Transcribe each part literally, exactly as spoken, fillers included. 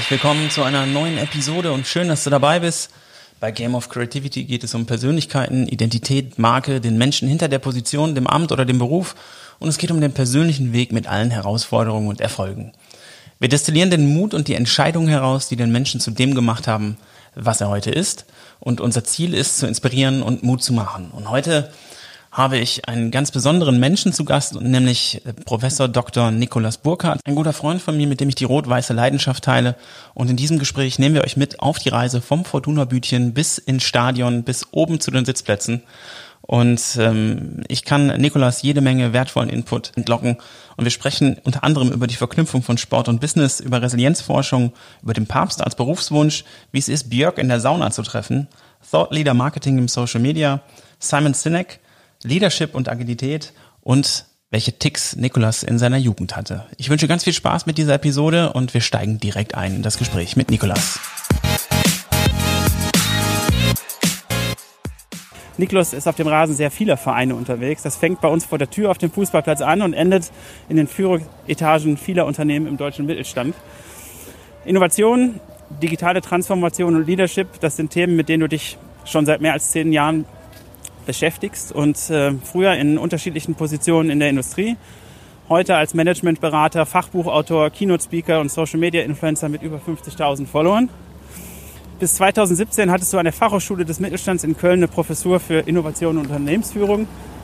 herzlich willkommen zu einer neuen Episode und schön, dass du dabei bist. Bei Game of Creativity geht es um Persönlichkeiten, Identität, Marke, den Menschen hinter der Position, dem Amt oder dem Beruf und es geht um den persönlichen Weg mit allen Herausforderungen und Erfolgen. Wir destillieren den Mut und die Entscheidungen heraus, die den Menschen zu dem gemacht haben, was er heute ist, und unser Ziel ist, zu inspirieren und Mut zu machen. Und heute habe ich einen ganz besonderen Menschen zu Gast, nämlich Professor Doktor Nikolaus Burkhardt, ein guter Freund von mir, mit dem ich die rot-weiße Leidenschaft teile. Und in diesem Gespräch nehmen wir euch mit auf die Reise vom Fortuna-Bütchen bis ins Stadion, bis oben zu den Sitzplätzen. Und ähm, ich kann Nikolaus jede Menge wertvollen Input entlocken. Und wir sprechen unter anderem über die Verknüpfung von Sport und Business, über Resilienzforschung, über den Papst als Berufswunsch, wie es ist, Björk in der Sauna zu treffen, Thought Leader Marketing im Social Media, Simon Sinek, Leadership und Agilität und welche Ticks Nikolaus in seiner Jugend hatte. Ich wünsche ganz viel Spaß mit dieser Episode und wir steigen direkt ein in das Gespräch mit Nikolaus. Nikolaus ist auf dem Rasen sehr vieler Vereine unterwegs. Das fängt bei uns vor der Tür auf dem Fußballplatz an und endet in den Führungsetagen vieler Unternehmen im deutschen Mittelstand. Innovation, digitale Transformation und Leadership, das sind Themen, mit denen du dich schon seit mehr als zehn Jahren beschäftigst und äh, früher in unterschiedlichen Positionen in der Industrie, heute als Managementberater, Fachbuchautor, Keynote-Speaker und Social-Media-Influencer mit über fünfzigtausend Followern. Bis zweitausendsiebzehn hattest du an der Fachhochschule des Mittelstands in Köln eine Professur für Innovation und Unternehmensführung.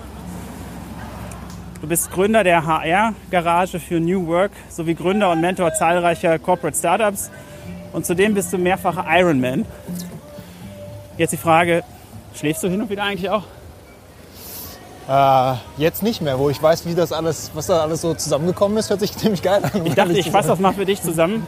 Du bist Gründer der H R-Garage für New Work sowie Gründer und Mentor zahlreicher Corporate Startups und zudem bist du mehrfacher Ironman. Jetzt die Frage, schläfst du hin und wieder eigentlich auch? Äh, jetzt nicht mehr, wo ich weiß, wie das alles, was da alles so zusammengekommen ist, hört sich ziemlich geil an. Ich dachte, ich fasse das mal für dich zusammen.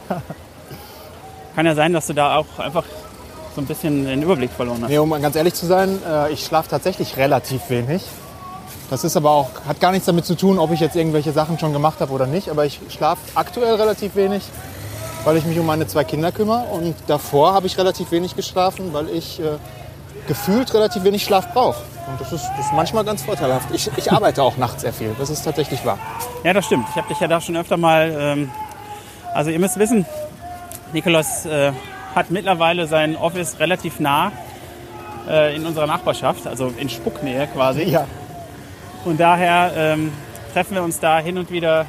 Kann ja sein, dass du da auch einfach so ein bisschen den Überblick verloren hast. Nee, um ganz ehrlich zu sein, äh, ich schlafe tatsächlich relativ wenig. Das ist aber auch, hat gar nichts damit zu tun, ob ich jetzt irgendwelche Sachen schon gemacht habe oder nicht. Aber ich schlafe aktuell relativ wenig, weil ich mich um meine zwei Kinder kümmere. Und davor habe ich relativ wenig geschlafen, weil ich äh, gefühlt relativ wenig Schlaf brauche. Und das ist, das ist manchmal ganz vorteilhaft. Ich, ich arbeite auch nachts sehr viel, das ist tatsächlich wahr. Ja, das stimmt. Ich habe dich ja da schon öfter mal... Ähm, also ihr müsst wissen, Nikolaus äh, hat mittlerweile sein Office relativ nah äh, in unserer Nachbarschaft, also in Spucknähe quasi. Ja. Und daher ähm, treffen wir uns da hin und wieder,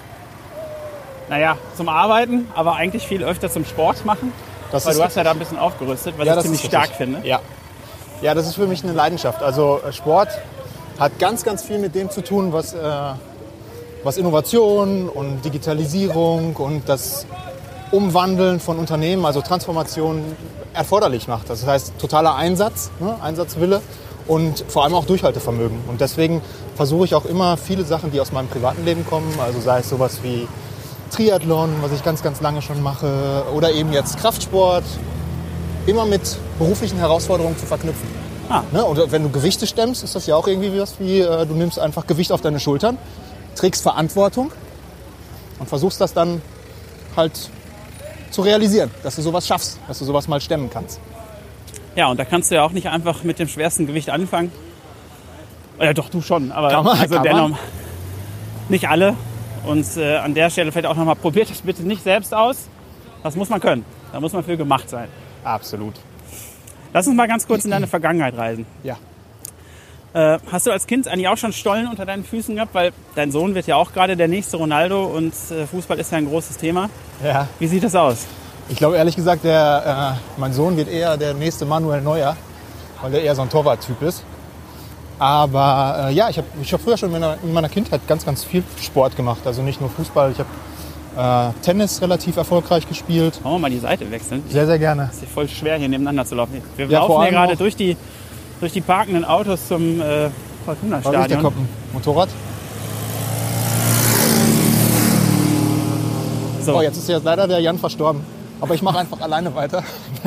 naja, zum Arbeiten, aber eigentlich viel öfter zum Sport machen. Das weil du hast ja da ein bisschen aufgerüstet, was ja, ich ziemlich stark finde. Ja. ja, das ist für mich eine Leidenschaft. Also Sport hat ganz, ganz viel mit dem zu tun, was, äh, was Innovation und Digitalisierung und das Umwandeln von Unternehmen, also Transformation, erforderlich macht. Das heißt, totaler Einsatz, ne, Einsatzwille und vor allem auch Durchhaltevermögen. Und deswegen versuche ich auch immer viele Sachen, die aus meinem privaten Leben kommen, also sei es sowas wie Triathlon, was ich ganz, ganz lange schon mache, oder eben jetzt Kraftsport, immer mit beruflichen Herausforderungen zu verknüpfen. Ah. Ne, und wenn du Gewichte stemmst, ist das ja auch irgendwie was wie, äh, du nimmst einfach Gewicht auf deine Schultern, trägst Verantwortung und versuchst das dann halt zu realisieren, dass du sowas schaffst, dass du sowas mal stemmen kannst. Ja, und da kannst du ja auch nicht einfach mit dem schwersten Gewicht anfangen. Ja, doch, du schon, aber kann man, also kann dennoch man. nicht alle. Und äh, an der Stelle vielleicht auch nochmal, probiert das bitte nicht selbst aus. Das muss man können. Da muss man für gemacht sein. Absolut. Lass uns mal ganz kurz in deine Vergangenheit reisen. Ja. Äh, hast du als Kind eigentlich auch schon Stollen unter deinen Füßen gehabt? Weil dein Sohn wird ja auch gerade der nächste Ronaldo und äh, Fußball ist ja ein großes Thema. Ja. Wie sieht das aus? Ich glaube ehrlich gesagt, der, äh, mein Sohn wird eher der nächste Manuel Neuer, weil er eher so ein Torwarttyp ist. Aber äh, ja, ich habe ich hab früher schon in meiner, in meiner Kindheit ganz, ganz viel Sport gemacht. Also nicht nur Fußball. Ich habe äh, Tennis relativ erfolgreich gespielt. Wollen wir mal die Seite wechseln? Sehr, sehr gerne. Es ist voll schwer, hier nebeneinander zu laufen. Wir ja, laufen hier gerade durch die, durch die parkenden Autos zum äh, Fortuna-Stadion. Der kommt ein Motorrad. So. Oh, jetzt ist jetzt leider der Jan verstorben. Aber ich mache einfach alleine weiter.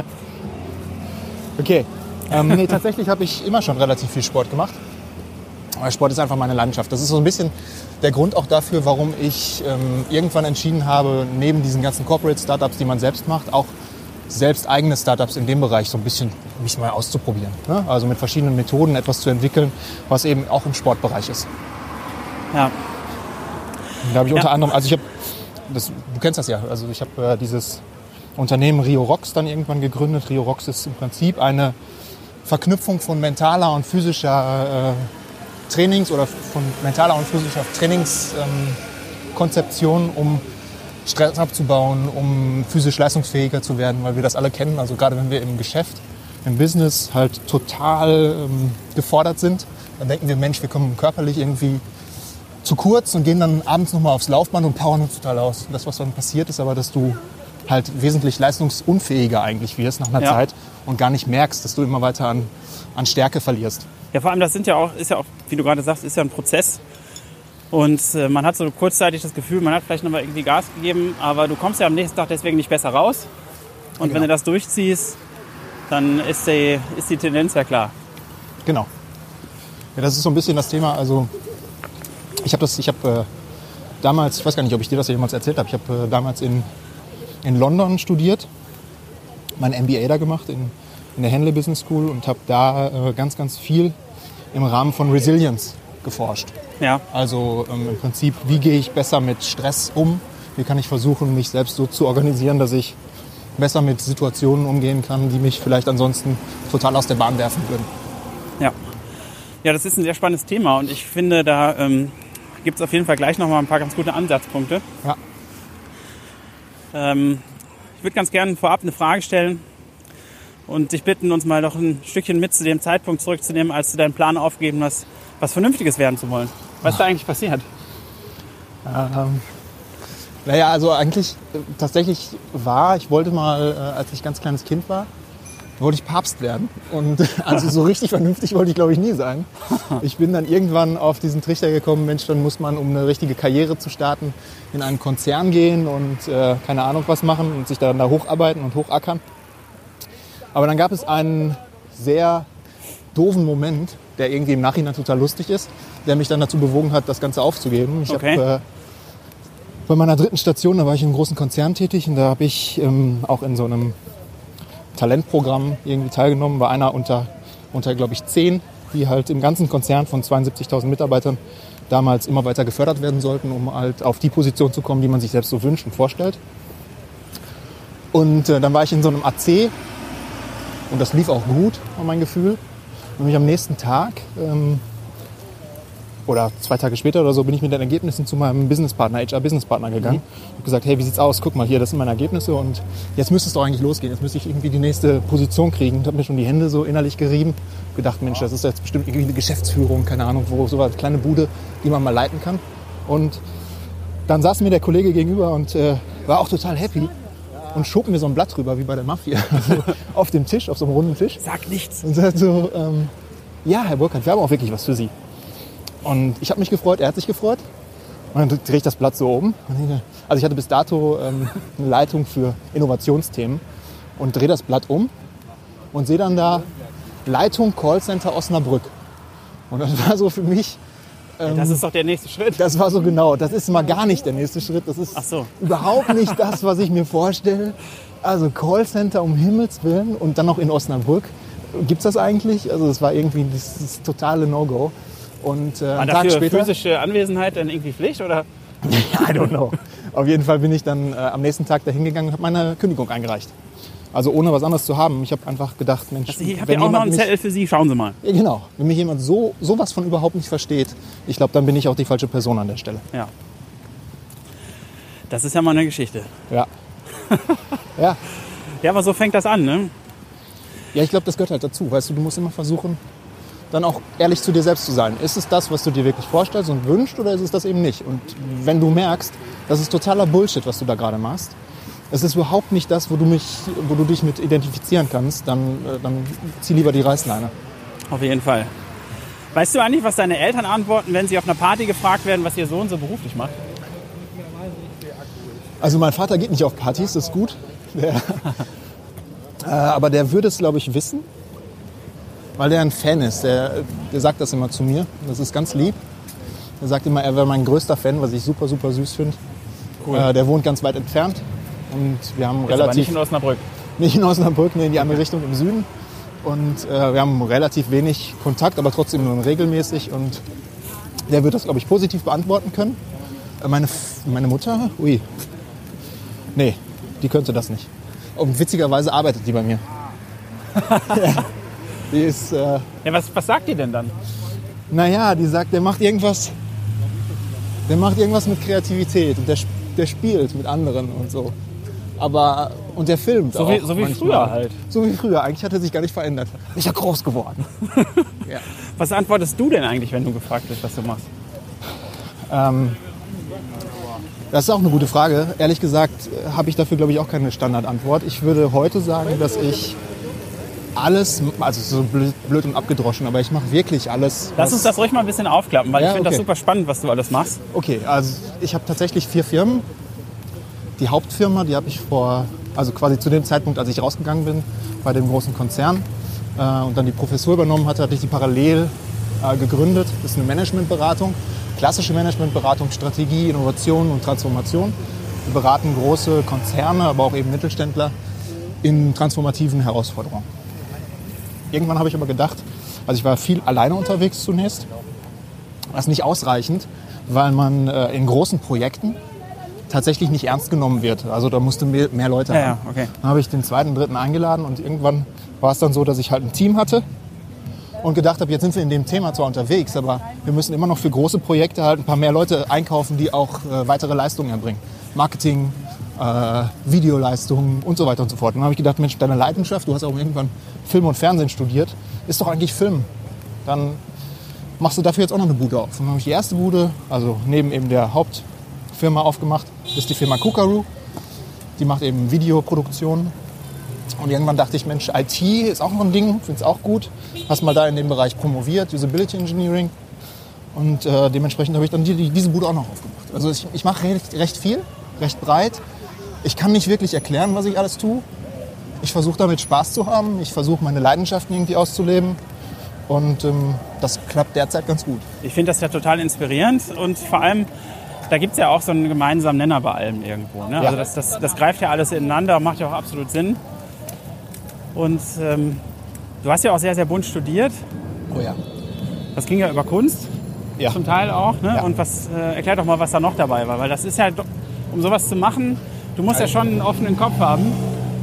Okay. Ähm, nee, tatsächlich habe ich immer schon relativ viel Sport gemacht. Aber Sport ist einfach meine Leidenschaft. Das ist so ein bisschen der Grund auch dafür, warum ich ähm, irgendwann entschieden habe, neben diesen ganzen Corporate Startups, die man selbst macht, auch selbst eigene Startups in dem Bereich so ein bisschen mich mal auszuprobieren. Ne? Also mit verschiedenen Methoden etwas zu entwickeln, was eben auch im Sportbereich ist. Ja. Da habe ich ja. unter anderem, also ich habe, das, du kennst das ja, also ich habe äh, dieses Unternehmen Rio Rocks dann irgendwann gegründet. Rio Rocks ist im Prinzip eine Verknüpfung von mentaler und physischer äh, Trainings oder von mentaler und physischer Trainingskonzeption, ähm, um Stress abzubauen, um physisch leistungsfähiger zu werden, weil wir das alle kennen. Also gerade wenn wir im Geschäft, im Business halt total ähm, gefordert sind, dann denken wir, Mensch, wir kommen körperlich irgendwie zu kurz und gehen dann abends nochmal aufs Laufband und powern uns total aus. Das, was dann passiert, ist aber, dass du halt wesentlich leistungsunfähiger eigentlich wirst nach einer ja. Zeit und gar nicht merkst, dass du immer weiter an, an Stärke verlierst. Ja, vor allem das sind ja auch, ist ja auch, wie du gerade sagst, ist ja ein Prozess. Und äh, man hat so kurzzeitig das Gefühl, man hat vielleicht nochmal irgendwie Gas gegeben, aber du kommst ja am nächsten Tag deswegen nicht besser raus. Und genau. wenn du das durchziehst, dann ist die, ist die Tendenz ja klar. Genau. Ja, das ist so ein bisschen das Thema. Also ich habe das, ich habe äh, damals, ich weiß gar nicht, ob ich dir das jemals erzählt habe, ich habe äh, damals in, in London studiert, mein M B A da gemacht in, in der Henley Business School und habe da äh, ganz, ganz viel im Rahmen von Resilience geforscht. Ja. Also ähm, im Prinzip, wie gehe ich besser mit Stress um? Wie kann ich versuchen, mich selbst so zu organisieren, dass ich besser mit Situationen umgehen kann, die mich vielleicht ansonsten total aus der Bahn werfen würden. Ja, ja, das ist ein sehr spannendes Thema und ich finde, da ähm, gibt es auf jeden Fall gleich noch mal ein paar ganz gute Ansatzpunkte. Ja. Ähm, ich würde ganz gerne vorab eine Frage stellen und dich bitten, uns mal noch ein Stückchen mit zu dem Zeitpunkt zurückzunehmen, als du deinen Plan aufgegeben hast, was Vernünftiges werden zu wollen. Was ist da eigentlich passiert? Ähm, naja, also eigentlich äh, tatsächlich war, ich wollte mal, äh, als ich ganz kleines Kind war, wollte ich Papst werden. Und also so richtig vernünftig wollte ich, glaube ich, nie sein. Ich bin dann irgendwann auf diesen Trichter gekommen, Mensch, dann muss man, um eine richtige Karriere zu starten, in einen Konzern gehen und äh, keine Ahnung was machen und sich dann da hocharbeiten und hochackern. Aber dann gab es einen sehr doofen Moment, der irgendwie im Nachhinein total lustig ist, der mich dann dazu bewogen hat, das Ganze aufzugeben. Ich okay. habe äh, bei meiner dritten Station, da war ich in einem großen Konzern tätig und da habe ich ähm, auch in so einem Talentprogramm irgendwie teilgenommen, war einer unter, unter glaube ich, zehn, die halt im ganzen Konzern von zweiundsiebzigtausend Mitarbeitern damals immer weiter gefördert werden sollten, um halt auf die Position zu kommen, die man sich selbst so wünscht und vorstellt. Und äh, dann war ich in so einem A C und das lief auch gut, war mein Gefühl. Und mich am nächsten Tag ähm, oder zwei Tage später oder so bin ich mit den Ergebnissen zu meinem Businesspartner, H R-Businesspartner gegangen. Mhm. Ich habe gesagt, hey, wie sieht's aus? Guck mal hier, das sind meine Ergebnisse und jetzt müsste es doch eigentlich losgehen. Jetzt müsste ich irgendwie die nächste Position kriegen. Und habe mir schon die Hände so innerlich gerieben. Gedacht, Mensch, das ist jetzt bestimmt irgendwie eine Geschäftsführung, keine Ahnung, wo so eine kleine Bude, die man mal leiten kann. Und dann saß mir der Kollege gegenüber und äh, war auch total happy und schob mir so ein Blatt rüber, wie bei der Mafia, also auf dem Tisch, auf so einem runden Tisch. Sag nichts. Und sagt so, ähm, ja, Herr Burkhardt, wir haben auch wirklich was für Sie. Und ich habe mich gefreut, er hat sich gefreut. Und dann drehe ich das Blatt so oben. Also ich hatte bis dato ähm, eine Leitung für Innovationsthemen und drehe das Blatt um und sehe dann da Leitung Callcenter Osnabrück. Und das war so für mich... Ähm, das ist doch der nächste Schritt. Das war so genau, das ist mal gar nicht der nächste Schritt. Das ist Ach so. überhaupt nicht das, was ich mir vorstelle. Also Callcenter um Himmels Willen und dann noch in Osnabrück. Gibt's das eigentlich? Also das war irgendwie das, das totale No-Go. Und äh, war einen dafür Tag später, physische Anwesenheit dann irgendwie Pflicht, oder? I don't know. Auf jeden Fall bin ich dann äh, am nächsten Tag dahin gegangen und habe meine Kündigung eingereicht. Also ohne was anderes zu haben. Ich habe einfach gedacht, Mensch, also ich habe ja auch noch einen Zettel für Sie, schauen Sie mal. Ja, genau. Wenn mich jemand so sowas von überhaupt nicht versteht, ich glaube, dann bin ich auch die falsche Person an der Stelle. Ja. Das ist ja mal eine Geschichte. Ja. ja. Ja, aber so fängt das an, ne? Ja, ich glaube, das gehört halt dazu. Weißt du, du musst immer versuchen, dann auch ehrlich zu dir selbst zu sein. Ist es das, was du dir wirklich vorstellst und wünschst, oder ist es das eben nicht? Und wenn du merkst, das ist totaler Bullshit, was du da gerade machst, es ist überhaupt nicht das, wo du, mich, wo du dich mit identifizieren kannst, dann, dann zieh lieber die Reißleine. Auf jeden Fall. Weißt du eigentlich, was deine Eltern antworten, wenn sie auf einer Party gefragt werden, was ihr Sohn so beruflich macht? Also mein Vater geht nicht auf Partys, das ist gut. Der, äh, aber der würde es, glaube ich, wissen. Weil der ein Fan ist, der, der sagt das immer zu mir. Das ist ganz lieb. Er sagt immer, er wäre mein größter Fan, was ich super, super süß finde. Cool. Äh, der wohnt ganz weit entfernt. Und wir haben Jetzt relativ... aber nicht in Osnabrück. Nicht in Osnabrück, nee, in die andere Richtung im Süden. Und äh, wir haben relativ wenig Kontakt, aber trotzdem nur regelmäßig. Und der wird das, glaube ich, positiv beantworten können. Äh, meine, meine Mutter, ui, nee, die könnte das nicht. Und witzigerweise arbeitet die bei mir. ja, die ist... Äh, ja, was, was sagt die denn dann? Naja, die sagt, der macht irgendwas... Der macht irgendwas mit Kreativität und der, der spielt mit anderen und so. Aber, und der filmt so auch. Wie, so wie manchmal. früher halt. So wie früher. Eigentlich hat er sich gar nicht verändert. Ist ja groß geworden. ja. Was antwortest du denn eigentlich, wenn du gefragt wirst, was du machst? Ähm, das ist auch eine gute Frage. Ehrlich gesagt habe ich dafür, glaube ich, auch keine Standardantwort. Ich würde heute sagen, dass ich alles, also so blöd, blöd und abgedroschen, aber ich mache wirklich alles. Lass uns das ruhig mal ein bisschen aufklappen, weil ja, ich finde okay. das super spannend, was du alles machst. Okay, also ich habe tatsächlich vier Firmen. Die Hauptfirma, die habe ich vor, also quasi zu dem Zeitpunkt, als ich rausgegangen bin, bei dem großen Konzern äh, und dann die Professur übernommen hatte, hatte ich die parallel äh, gegründet. Das ist eine Managementberatung, klassische Managementberatung, Strategie, Innovation und Transformation. Wir beraten große Konzerne, aber auch eben Mittelständler in transformativen Herausforderungen. Irgendwann habe ich aber gedacht, also ich war viel alleine unterwegs zunächst, das ist nicht ausreichend, weil man äh, in großen Projekten tatsächlich nicht ernst genommen wird. Also da musste mehr, mehr Leute ja, haben. Ja, okay. Dann habe ich den zweiten, dritten eingeladen und irgendwann war es dann so, dass ich halt ein Team hatte und gedacht habe, jetzt sind wir in dem Thema zwar unterwegs, aber wir müssen immer noch für große Projekte halt ein paar mehr Leute einkaufen, die auch äh, weitere Leistungen erbringen. Marketing, äh, Videoleistungen und so weiter und so fort. Und dann habe ich gedacht, Mensch, deine Leidenschaft, du hast auch irgendwann Film und Fernsehen studiert, ist doch eigentlich Film. Dann machst du dafür jetzt auch noch eine Bude auf. Und dann habe ich die erste Bude, also neben eben der Hauptfirma aufgemacht, das ist die Firma Kookaroo. Die macht eben Videoproduktion. Und irgendwann dachte ich, Mensch, I T ist auch noch ein Ding, finde es auch gut. Hast mal da in dem Bereich promoviert, Usability Engineering. Und äh, dementsprechend habe ich dann die, die, diese Bude auch noch aufgemacht. Also ich, ich mache recht, recht viel, recht breit. Ich kann nicht wirklich erklären, was ich alles tue. Ich versuche damit Spaß zu haben. Ich versuche meine Leidenschaften irgendwie auszuleben. Und ähm, das klappt derzeit ganz gut. Ich finde das ja total inspirierend und vor allem, da gibt es ja auch so einen gemeinsamen Nenner bei allem irgendwo. Ne? Ja. Also das, das, das greift ja alles ineinander, macht ja auch absolut Sinn. Und ähm, du hast ja auch sehr, sehr bunt studiert. Oh ja. Das ging ja über Kunst, Ja. zum Teil auch. Ne? Ja. Und was, äh, erklär doch mal, was da noch dabei war. Weil das ist ja, um sowas zu machen, du musst ja schon einen offenen Kopf haben,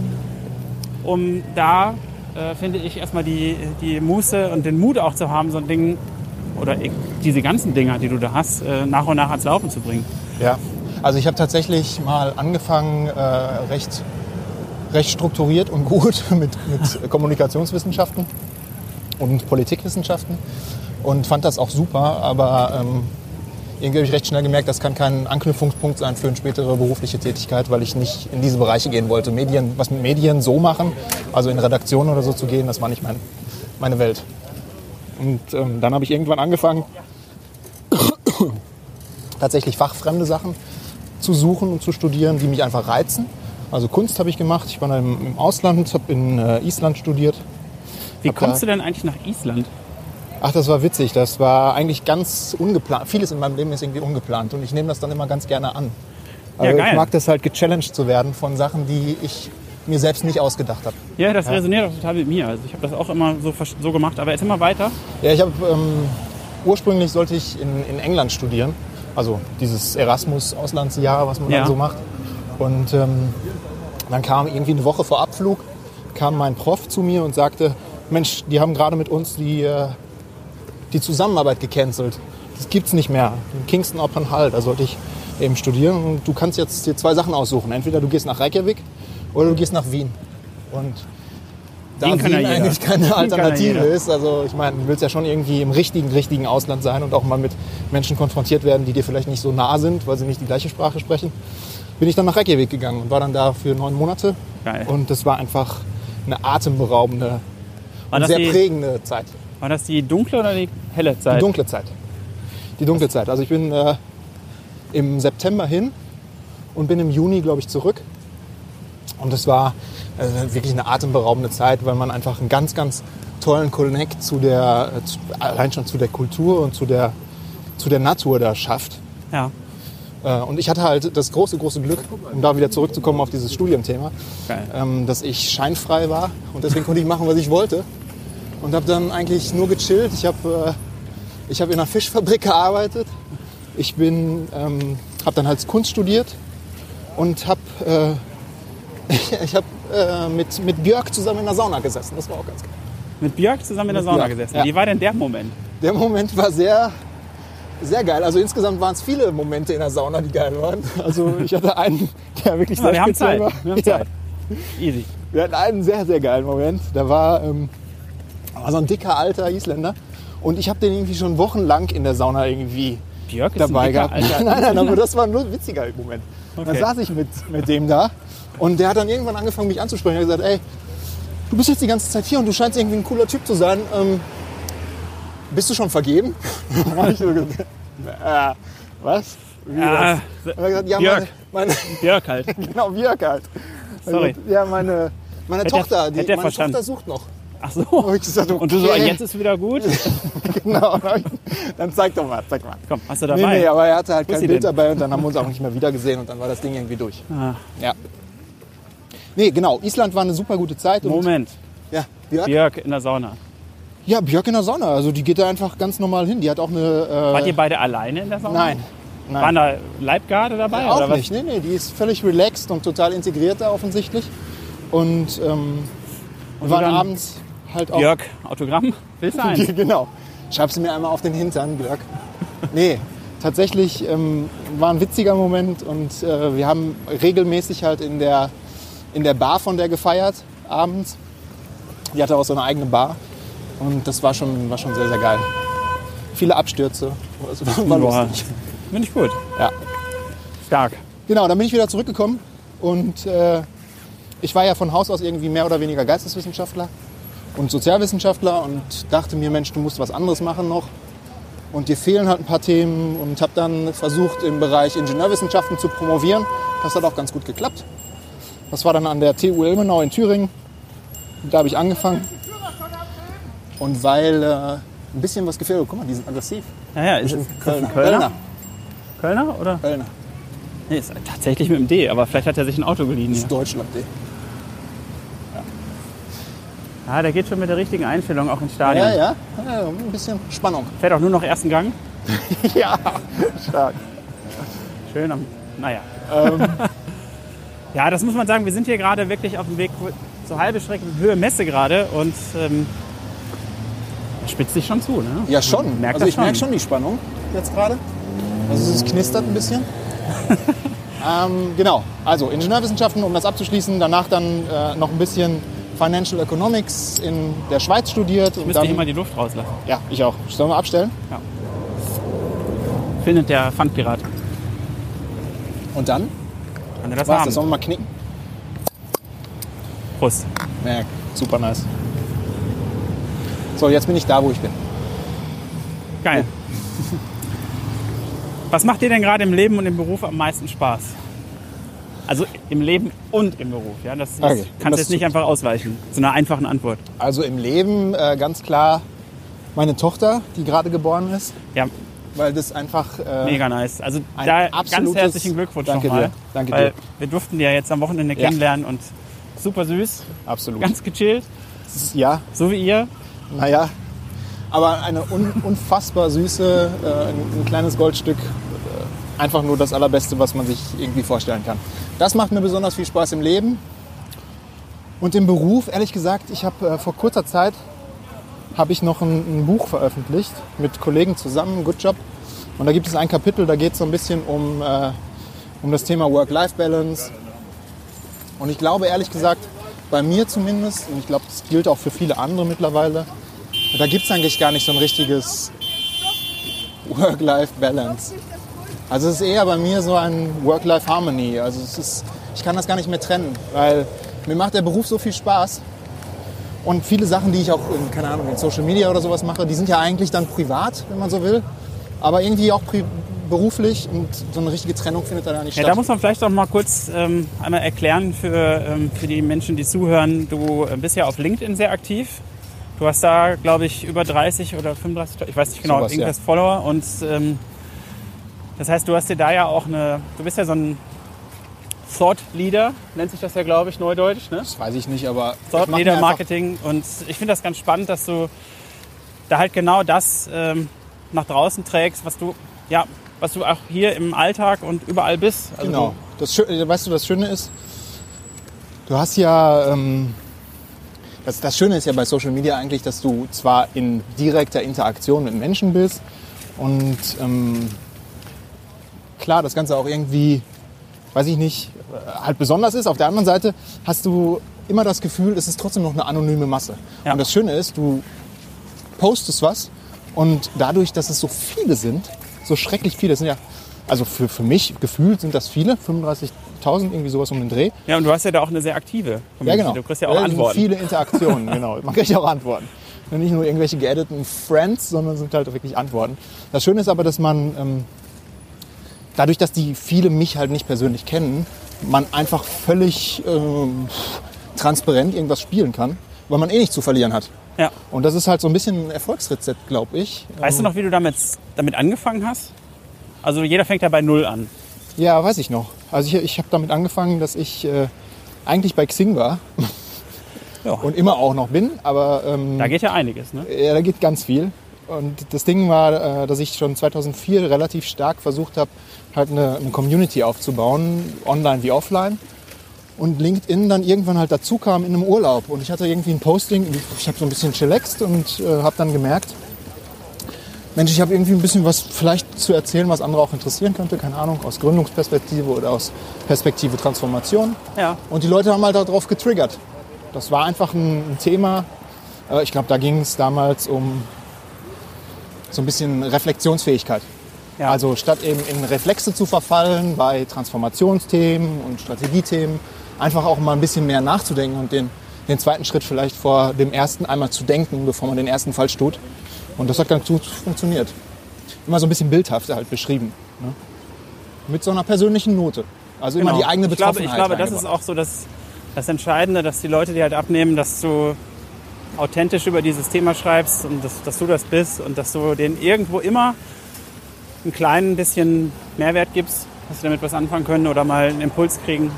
um da, äh, finde ich, erstmal die, die Muße und den Mut auch zu haben, so ein Ding oder diese ganzen Dinger, die du da hast, äh, nach und nach ans Laufen zu bringen. Ja, also ich habe tatsächlich mal angefangen, äh, recht, recht strukturiert und gut mit, mit Kommunikationswissenschaften und Politikwissenschaften und fand das auch super, aber ähm, irgendwie habe ich recht schnell gemerkt, das kann kein Anknüpfungspunkt sein für eine spätere berufliche Tätigkeit, weil ich nicht in diese Bereiche gehen wollte. Medien, was mit Medien so machen, also in Redaktionen oder so zu gehen, das war nicht mein, meine Welt. Und ähm, dann habe ich irgendwann angefangen, tatsächlich fachfremde Sachen zu suchen und zu studieren, die mich einfach reizen. Also Kunst habe ich gemacht. Ich war dann im, im Ausland, habe in äh, Island studiert. Wie Hab kommst da, du denn eigentlich nach Island? Ach, das war witzig. Das war eigentlich ganz ungeplant. Vieles in meinem Leben ist irgendwie ungeplant und ich nehme das dann immer ganz gerne an. Also Ja, geil. ich mag das halt, gechallenged zu werden von Sachen, die ich mir selbst nicht ausgedacht habe. Ja, das resoniert auch total mit mir. Also ich habe das auch immer so, so gemacht, aber jetzt immer weiter. Ja, ich habe ähm, ursprünglich sollte ich in, in England studieren, also dieses Erasmus-Auslandsjahr, was man Ja. dann so macht. Und ähm, dann kam irgendwie eine Woche vor Abflug, kam mein Prof zu mir und sagte, Mensch, die haben gerade mit uns die, äh, die Zusammenarbeit gecancelt. Das gibt's nicht mehr. In Kingston upon Hull, da sollte ich eben studieren. Und du kannst jetzt dir zwei Sachen aussuchen. Entweder du gehst nach Reykjavik oder du gehst nach Wien. Und da Wien kann ja Wien jeder. eigentlich keine Wien kann ja Alternative jeder. ist, also ich meine, du willst ja schon irgendwie im richtigen, richtigen Ausland sein und auch mal mit Menschen konfrontiert werden, die dir vielleicht nicht so nah sind, weil sie nicht die gleiche Sprache sprechen, bin ich dann nach Reykjavik gegangen und war dann da für neun Monate. Geil. Und das war einfach eine atemberaubende War und das sehr die- prägende Zeit. War das die dunkle oder die helle Zeit? Die dunkle Zeit. Die dunkle Zeit. Also ich bin äh, im September hin und bin im Juni, glaube ich, zurück. Und es war äh, wirklich eine atemberaubende Zeit, weil man einfach einen ganz, ganz tollen Connect zu der, äh, zu, allein schon zu der Kultur und zu der, zu der Natur da schafft. Ja, Äh, und ich hatte halt das große, große Glück, um da wieder zurückzukommen auf dieses Studienthema, geil. ähm, dass ich scheinfrei war und deswegen konnte ich machen, was ich wollte. Und habe dann eigentlich nur gechillt. Ich habe äh, ich hab in einer Fischfabrik gearbeitet. Ich bin, ähm, habe dann halt Kunst studiert und habe äh, Ich habe äh, mit, mit Björk zusammen in der Sauna gesessen. Das war auch ganz geil. Mit Björk zusammen in der Mit Sauna Björk, gesessen. ja. Wie war denn der Moment? Der Moment war sehr, sehr geil. Also insgesamt waren es viele Momente in der Sauna, die geil waren. Also ich hatte einen, der wirklich sehr Aber wir haben speziell Zeit. war. Wir haben Zeit. Easy. Wir hatten einen sehr, sehr geilen Moment. Da war, ähm, war so ein dicker, alter Isländer. Und ich habe den irgendwie schon wochenlang in der Sauna irgendwie Björk ist dabei ein dicker, gehabt. alter Nein, nein, aber das war nur ein witziger Moment. Okay. Dann saß ich mit, mit dem da und der hat dann irgendwann angefangen, mich anzusprechen. Er hat gesagt, ey, du bist jetzt die ganze Zeit hier und du scheinst irgendwie ein cooler Typ zu sein. Ähm, bist du schon vergeben? Dann hab ich so gesagt, äh, was? Wie Ja, das? Dann hat er gesagt, ja, Björk. meine, meine, Björk halt. genau, Björk halt. Sorry. Ja, meine, meine Hätte er- Tochter, die, hätte er meine verstanden. Tochter sucht noch. Ach so. Und ich gesagt, Und du so, okay. jetzt ist wieder gut? Genau. Dann zeig doch mal, zeig mal. Komm, hast du Nee, dabei? nee, aber er hatte halt Wo ist kein sie Bild denn? dabei und dann haben wir uns auch nicht mehr wieder gesehen und dann war das Ding irgendwie durch. Ah, Ja. Nee, genau. Island war eine super gute Zeit. Und, Moment. Ja, Björk? Björk in der Sauna. Ja, Björk in der Sauna. Also die geht da einfach ganz normal hin. Die hat auch eine... Äh, Wart ihr beide alleine in der Sauna? Nein. Nein. Waren da Leibgarde dabei? auch oder was? nicht. Nee, nee, die ist völlig relaxed und total integriert da offensichtlich. Und ähm, wir du waren dann- abends halt auch... Björk, Autogramm? Willst du eins? Genau. Schreib sie mir einmal auf den Hintern, Björk. Nee, tatsächlich ähm, war ein witziger Moment und äh, wir haben regelmäßig halt in der, in der Bar von der gefeiert, abends. Die hatte auch so eine eigene Bar und das war schon, war schon sehr, sehr geil. Viele Abstürze, das war, war Boah. lustig. Finde ich gut. Ja. Stark. Genau, dann bin ich wieder zurückgekommen und äh, ich war ja von Haus aus irgendwie mehr oder weniger Geisteswissenschaftler und Sozialwissenschaftler und dachte mir, Mensch, du musst was anderes machen noch. Und dir fehlen halt ein paar Themen und habe dann versucht, im Bereich Ingenieurwissenschaften zu promovieren. Das hat auch ganz gut geklappt. Das war dann an der T U Ilmenau in Thüringen. Da habe ich angefangen. Und weil äh, ein bisschen was gefehlt, guck mal, die sind aggressiv. Ja, ja, ist, Das ist sind das ein Kölner. Kölner? Kölner oder? Kölner. Nee, ist tatsächlich mit dem D, aber vielleicht hat er sich ein Auto geliehen. Das Ja, ist Deutschland, ey. ja der geht schon mit der richtigen Einstellung auch ins Stadion. Ja, ja, ja, ein bisschen Spannung. Fährt auch nur noch ersten Gang. Ja, stark. Schön am. Naja. Ähm, Ja, das muss man sagen. Wir sind hier gerade wirklich auf dem Weg zur halbe Strecke Höhe Messe gerade und ähm, spitzt sich schon zu. Ne? ja, schon. Merkt Also das ich merke schon die Spannung jetzt gerade. Also es knistert ein bisschen. ähm, genau, also Ingenieurwissenschaften, um das abzuschließen. Danach dann äh, noch ein bisschen Financial Economics in der Schweiz studiert. Ich Und müsste dann, hier mal die Luft rauslassen. ja, ich auch. Sollen wir abstellen? Findet der Pfandpirat. Und dann? Kann er das Was? haben? Das sollen wir mal knicken? Prost. Ja, super nice. So, jetzt bin ich da, wo ich bin. Geil. Was macht dir denn gerade im Leben und im Beruf am meisten Spaß? Also im Leben und im Beruf. Ja? Das, das Okay, kannst du das jetzt nicht ist- einfach ausweichen. Zu einer einfachen Antwort. Also im Leben äh, ganz klar meine Tochter, die gerade geboren ist, Ja, weil das einfach... Äh, mega nice. Also ein da ganz absolutes- herzlichen Glückwunsch Danke nochmal. dir, danke weil dir. wir durften die ja jetzt am Wochenende Ja. kennenlernen und super süß, Absolut. ganz gechillt, Ja, so wie ihr. naja. Aber eine un unfassbar süße, äh, ein, ein kleines Goldstück. Äh, einfach nur das Allerbeste, was man sich irgendwie vorstellen kann. Das macht mir besonders viel Spaß im Leben. Und im Beruf, ehrlich gesagt, ich habe äh, vor kurzer Zeit habe ich noch ein, ein Buch veröffentlicht mit Kollegen zusammen, Good Job. Und da gibt es ein Kapitel, da geht es so ein bisschen um, äh, um das Thema Work-Life-Balance. Und ich glaube, ehrlich gesagt, bei mir zumindest, und ich glaube, das gilt auch für viele andere mittlerweile, da gibt es eigentlich gar nicht so ein richtiges Work-Life-Balance. Also es ist eher bei mir so ein Work-Life-Harmony. Also es ist, ich kann das gar nicht mehr trennen, weil mir macht der Beruf so viel Spaß. Und viele Sachen, die ich auch in, keine Ahnung, in Social Media oder sowas mache, die sind ja eigentlich dann privat, wenn man so will. Aber irgendwie auch pri beruflich und so eine richtige Trennung findet da nicht Ja, statt. da muss man vielleicht auch mal kurz ähm, einmal erklären für, ähm, für die Menschen, die zuhören. Du äh, bist ja auf LinkedIn sehr aktiv. Du hast da, glaube ich, über dreißig oder fünfunddreißig, ich weiß nicht genau, Sowas, irgendwas ja. Follower. Und ähm, das heißt, du hast dir da ja auch eine, du bist ja so ein Thought Leader, nennt sich das ja, glaube ich, neudeutsch, ne? Das weiß ich nicht, aber Thought ich mach mir Leader einfach- Marketing. Und ich finde das ganz spannend, dass du da halt genau das ähm, nach draußen trägst, was du, ja, was du auch hier im Alltag und überall bist. Also Genau. Das Schö- weißt du, das Schöne ist, Du hast ja, ähm, das, das Schöne ist ja bei Social Media eigentlich, dass du zwar in direkter Interaktion mit Menschen bist und ähm, klar, das Ganze auch irgendwie, weiß ich nicht, halt besonders ist. Auf der anderen Seite hast du immer das Gefühl, es ist trotzdem noch eine anonyme Masse. Ja. Und das Schöne ist, du postest was und dadurch, dass es so viele sind, so schrecklich viele, sind ja, also für, für mich gefühlt sind das viele, fünfunddreißigtausend, irgendwie sowas um den Dreh. Ja, und du hast ja da auch eine sehr aktive Community. Ja, genau. Du kriegst ja auch ja, Antworten. Viele Interaktionen, genau. Man kriegt ja auch Antworten. Nicht nur irgendwelche geediteten Friends, sondern sind halt wirklich Antworten. Das Schöne ist aber, dass man, ähm, dadurch, dass die viele mich halt nicht persönlich kennen, man einfach völlig ähm, transparent irgendwas spielen kann, weil man eh nichts zu verlieren hat. Ja. Und das ist halt so ein bisschen ein Erfolgsrezept, glaube ich. Weißt du noch, wie du damit, damit angefangen hast? Also jeder fängt ja bei Null an. Ja, weiß ich noch. Also ich, ich habe damit angefangen, dass ich äh, eigentlich bei Xing war. Ja. Und immer auch noch bin. Aber ähm, da geht ja einiges, ne? Ja, da geht ganz viel. Und das Ding war, äh, dass ich schon zweitausendvier relativ stark versucht habe, halt eine, eine Community aufzubauen, online wie offline. Und LinkedIn dann irgendwann halt dazu kam in einem Urlaub. Und ich hatte irgendwie ein Posting, ich habe so ein bisschen chillaxt und äh, habe dann gemerkt, Mensch, ich habe irgendwie ein bisschen was vielleicht zu erzählen, was andere auch interessieren könnte. Keine Ahnung, aus Gründungsperspektive oder aus Perspektive Transformation. Ja. Und die Leute haben halt darauf getriggert. Das war einfach ein, ein Thema. Äh, ich glaube, da ging es damals um so ein bisschen Reflexionsfähigkeit. Ja. Also statt eben in Reflexe zu verfallen bei Transformationsthemen und Strategiethemen, einfach auch mal ein bisschen mehr nachzudenken und den, den zweiten Schritt vielleicht vor dem ersten einmal zu denken, bevor man den ersten falsch tut. Und das hat ganz gut funktioniert. Immer so ein bisschen bildhafter halt beschrieben. Ne? Mit so einer persönlichen Note. Also genau. Immer die eigene Betroffenheit. Ich glaube, ich glaube das ist auch so das, das Entscheidende, dass die Leute dir halt abnehmen, dass du authentisch über dieses Thema schreibst und dass, dass du das bist und dass du denen irgendwo immer ein klein bisschen Mehrwert gibst, dass sie damit was anfangen können oder mal einen Impuls kriegen.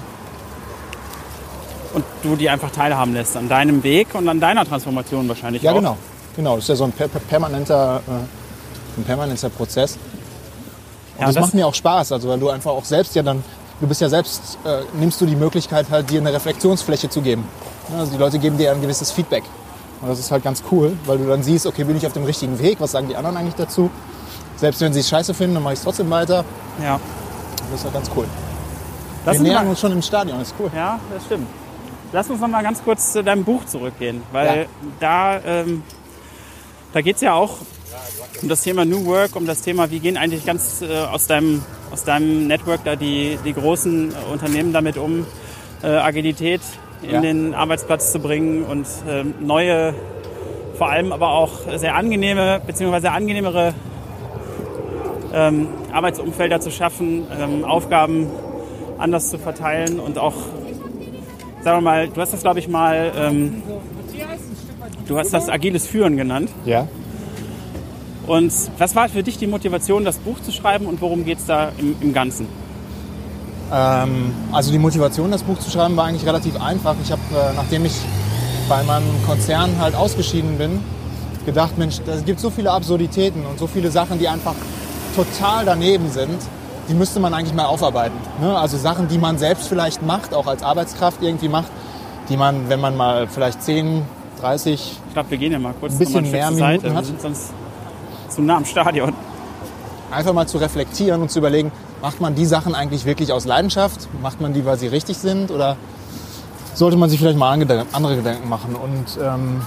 Und du die einfach teilhaben lässt an deinem Weg und an deiner Transformation wahrscheinlich ja, auch. Ja, genau. Genau, das ist ja so ein per- permanenter, äh, ein permanenter Prozess. Und ja, das, das macht mir auch Spaß, also weil du einfach auch selbst ja dann, du bist ja selbst, äh, nimmst du die Möglichkeit halt dir eine Reflexionsfläche zu geben. Also die Leute geben dir ein gewisses Feedback. Und das ist halt ganz cool, weil du dann siehst, okay, bin ich auf dem richtigen Weg, was sagen die anderen eigentlich dazu? Selbst wenn sie es scheiße finden, dann mache ich es trotzdem weiter. Ja. Das ist halt ganz cool. Lass Wir nähern uns schon im Stadion, das ist cool. Ja, das stimmt. Lass uns noch mal ganz kurz zu deinem Buch zurückgehen, weil ja. da... Ähm, Da geht es ja auch um das Thema New Work, um das Thema, wie gehen eigentlich ganz äh, aus, deinem, aus deinem Network da die, die großen äh, Unternehmen damit um, äh, Agilität in ja. den Arbeitsplatz zu bringen und äh, neue, vor allem aber auch sehr angenehme bzw. sehr angenehmere ähm, Arbeitsumfelder zu schaffen, ähm, Aufgaben anders zu verteilen und auch, sagen wir mal, du hast das glaube ich mal... Ähm, Du hast das agiles Führen genannt. Ja. Und was war für dich die Motivation, das Buch zu schreiben und worum geht es da im, im Ganzen? Ähm, also die Motivation, das Buch zu schreiben, war eigentlich relativ einfach. Ich habe, äh, nachdem ich bei meinem Konzern halt ausgeschieden bin, gedacht, Mensch, es gibt so viele Absurditäten und so viele Sachen, die einfach total daneben sind, die müsste man eigentlich mal aufarbeiten. Ne? Also Sachen, die man selbst vielleicht macht, auch als Arbeitskraft irgendwie macht, die man, wenn man mal vielleicht zehn, dreißig, ich glaube, wir gehen ja mal kurz ein bisschen ein mehr zur Minuten Seite. hat. Wir sind sonst zu nah am Stadion. Einfach mal zu reflektieren und zu überlegen, macht man die Sachen eigentlich wirklich aus Leidenschaft? Macht man die, weil sie richtig sind? Oder sollte man sich vielleicht mal andere Gedanken machen? Und ähm,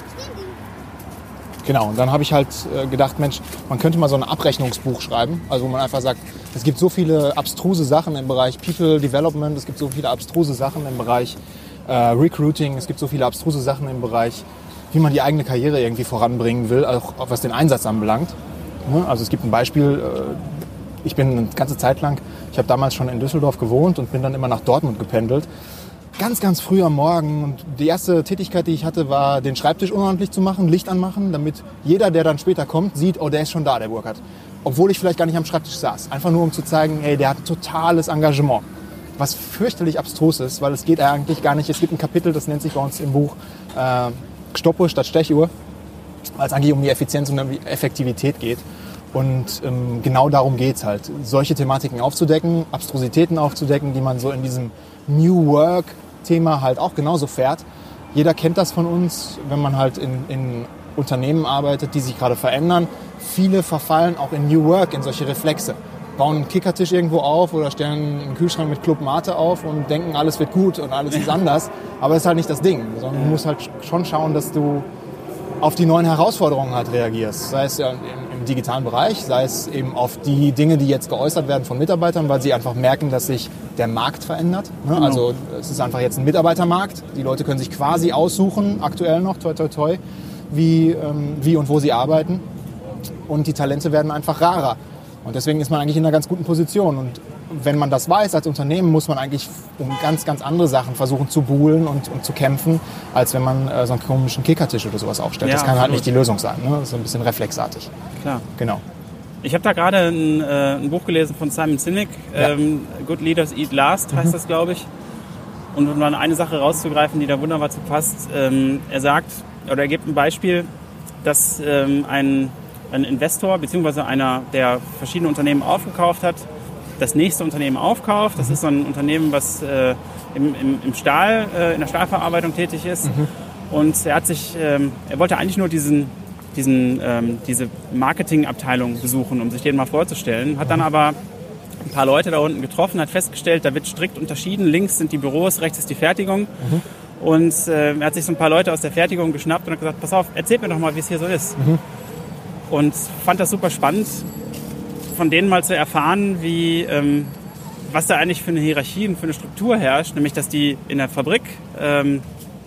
genau, und dann habe ich halt gedacht, Mensch, man könnte mal so ein Abrechnungsbuch schreiben. Also wo man einfach sagt, es gibt so viele abstruse Sachen im Bereich People Development, es gibt so viele abstruse Sachen im Bereich Uh, Recruiting, es gibt so viele abstruse Sachen im Bereich, wie man die eigene Karriere irgendwie voranbringen will, auch was den Einsatz anbelangt. Also es gibt ein Beispiel, ich bin eine ganze Zeit lang, ich habe damals schon in Düsseldorf gewohnt und bin dann immer nach Dortmund gependelt. Ganz, ganz früh am Morgen und die erste Tätigkeit, die ich hatte, war den Schreibtisch unordentlich zu machen, Licht anmachen, damit jeder, der dann später kommt, sieht, oh, der ist schon da, der Burkhard. Obwohl ich vielleicht gar nicht am Schreibtisch saß. Einfach nur, um zu zeigen, ey, der hat totales Engagement. Was fürchterlich abstrus ist, weil es geht eigentlich gar nicht. Es gibt ein Kapitel, das nennt sich bei uns im Buch äh, Stoppuhr statt Stechuhr, weil es eigentlich um die Effizienz und die Effektivität geht. Und ähm, genau darum geht es halt, solche Thematiken aufzudecken, Abstrusitäten aufzudecken, die man so in diesem New Work Thema halt auch genauso fährt. Jeder kennt das von uns, wenn man halt in, in Unternehmen arbeitet, die sich gerade verändern. Viele verfallen auch in New Work, in solche Reflexe. Bauen einen Kickertisch irgendwo auf oder stellen einen Kühlschrank mit Club Mate auf und denken, alles wird gut und alles ist anders. Aber das ist halt nicht das Ding, sondern du musst halt schon schauen, dass du auf die neuen Herausforderungen halt reagierst. Sei es ja im, im digitalen Bereich, sei es eben auf die Dinge, die jetzt geäußert werden von Mitarbeitern, weil sie einfach merken, dass sich der Markt verändert. Ne? Genau. Also es ist einfach jetzt ein Mitarbeitermarkt. Die Leute können sich quasi aussuchen, aktuell noch, toi toi toi, wie, ähm, wie und wo sie arbeiten. Und die Talente werden einfach rarer. Und deswegen ist man eigentlich in einer ganz guten Position. Und wenn man das weiß als Unternehmen, muss man eigentlich um ganz, ganz andere Sachen versuchen zu buhlen und, und zu kämpfen, als wenn man äh, so einen komischen Kickertisch oder sowas aufstellt. Ja, das kann absolut. Halt nicht die Lösung sein. Ne? Das ist ein bisschen reflexartig. Klar. Genau. Ich habe da gerade ein, äh, ein Buch gelesen von Simon Sinek. Ja. Ähm, Good Leaders Eat Last heißt mhm. das, glaube ich. Und um dann eine Sache rauszugreifen, die da wunderbar zu passt. Ähm, er sagt, oder er gibt ein Beispiel, dass ähm, ein, ein Investor bzw. einer, der verschiedene Unternehmen aufgekauft hat, das nächste Unternehmen aufkauft. Das ist so ein Unternehmen, was äh, im, im, im Stahl, äh, in der Stahlverarbeitung tätig ist. Mhm. Und er hat sich, ähm, er wollte eigentlich nur diesen, diesen, ähm, diese Marketingabteilung besuchen, um sich den mal vorzustellen. Hat dann aber ein paar Leute da unten getroffen, hat festgestellt, da wird strikt unterschieden. Links sind die Büros, rechts ist die Fertigung. Mhm. Und äh, er hat sich so ein paar Leute aus der Fertigung geschnappt und hat gesagt, pass auf, erzählt mir doch mal, wie es hier so ist. Mhm. Und fand das super spannend, von denen mal zu erfahren, wie, ähm, was da eigentlich für eine Hierarchie und für eine Struktur herrscht. Nämlich, dass die in der Fabrik, ähm,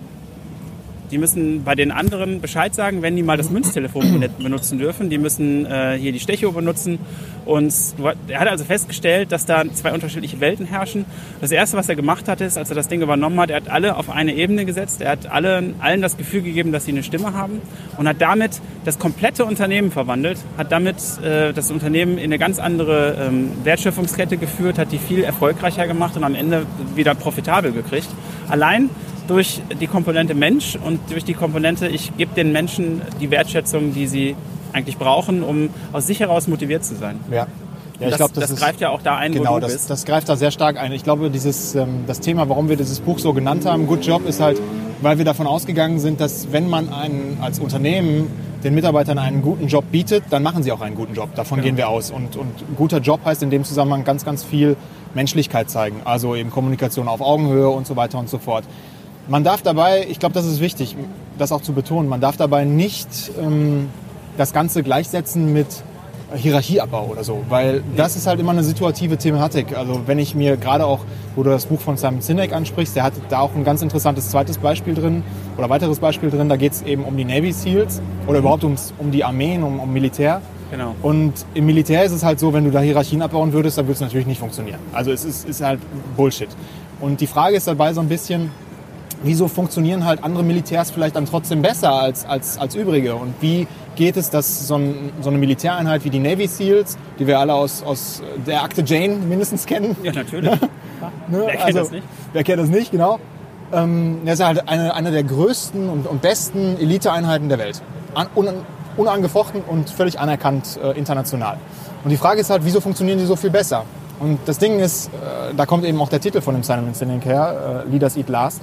die müssen bei den anderen Bescheid sagen, wenn die mal das Münztelefon benutzen dürfen. Die müssen äh, hier die Stechuhr benutzen. Und er hat also festgestellt, dass da zwei unterschiedliche Welten herrschen. Das Erste, was er gemacht hat, ist, als er das Ding übernommen hat, er hat alle auf eine Ebene gesetzt. Er hat alle, allen das Gefühl gegeben, dass sie eine Stimme haben und hat damit das komplette Unternehmen verwandelt, hat damit äh, das Unternehmen in eine ganz andere ähm, Wertschöpfungskette geführt, hat die viel erfolgreicher gemacht und am Ende wieder profitabel gekriegt. Allein durch die Komponente Mensch und durch die Komponente, ich gebe den Menschen die Wertschätzung, die sie eigentlich brauchen, um aus sich heraus motiviert zu sein. Ja. Ja, ich das, glaub, das, das ist, greift ja auch da ein, genau, wo du das, bist. das greift da sehr stark ein. Ich glaube, dieses, ähm, das Thema, warum wir dieses Buch so genannt haben, Good Job, ist halt, weil wir davon ausgegangen sind, dass wenn man einen, als Unternehmen den Mitarbeitern einen guten Job bietet, dann machen sie auch einen guten Job. Davon genau. gehen wir aus. Und, und guter Job heißt in dem Zusammenhang ganz, ganz viel Menschlichkeit zeigen. Also eben Kommunikation auf Augenhöhe und so weiter und so fort. Man darf dabei, ich glaube, das ist wichtig, das auch zu betonen, man darf dabei nicht ähm, das Ganze gleichsetzen mit Hierarchieabbau oder so, weil das ist halt immer eine situative Thematik. Also wenn ich mir gerade auch, wo du das Buch von Simon Sinek ansprichst, der hat da auch ein ganz interessantes zweites Beispiel drin oder weiteres Beispiel drin, da geht es eben um die Navy Seals oder überhaupt ums, um die Armeen, um, um Militär. Genau. Und im Militär ist es halt so, wenn du da Hierarchien abbauen würdest, dann würde es natürlich nicht funktionieren. Also es ist, ist halt Bullshit. Und die Frage ist dabei so ein bisschen, wieso funktionieren halt andere Militärs vielleicht dann trotzdem besser als, als, als übrige? Und wie geht es, dass so, ein, so eine Militäreinheit wie die Navy Seals, die wir alle aus, aus der Akte Jane mindestens kennen? Ja, natürlich. ne? Wer kennt also, das nicht? Wer kennt das nicht, genau. Ähm, das ist halt eine, eine der größten und, und besten Eliteeinheiten der Welt. An, un, unangefochten und völlig anerkannt äh, international. Und die Frage ist halt, wieso funktionieren die so viel besser? Und das Ding ist, äh, da kommt eben auch der Titel von dem Simon Sinek her, äh, Leaders Eat Last.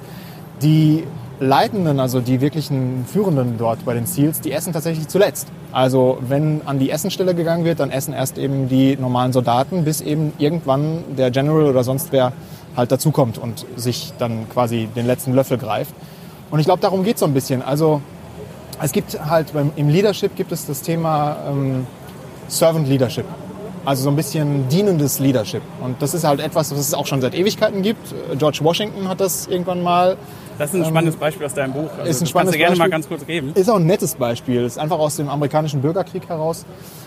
Die Leitenden, also die wirklichen Führenden dort bei den Seals, die essen tatsächlich zuletzt. Also wenn an die Essenstelle gegangen wird, dann essen erst eben die normalen Soldaten, bis eben irgendwann der General oder sonst wer halt dazukommt und sich dann quasi den letzten Löffel greift. Und ich glaube, darum geht es so ein bisschen. Also es gibt halt beim, im Leadership gibt es das Thema ähm, Servant Leadership. Also so ein bisschen dienendes Leadership. Und das ist halt etwas, was es auch schon seit Ewigkeiten gibt. George Washington hat das irgendwann mal. Das ist ein spannendes ähm, Beispiel aus deinem Buch. Also ist ein spannendes kannst du gerne Beispiel. mal ganz kurz geben. Ist auch ein nettes Beispiel. Ist einfach aus dem amerikanischen Bürgerkrieg heraus,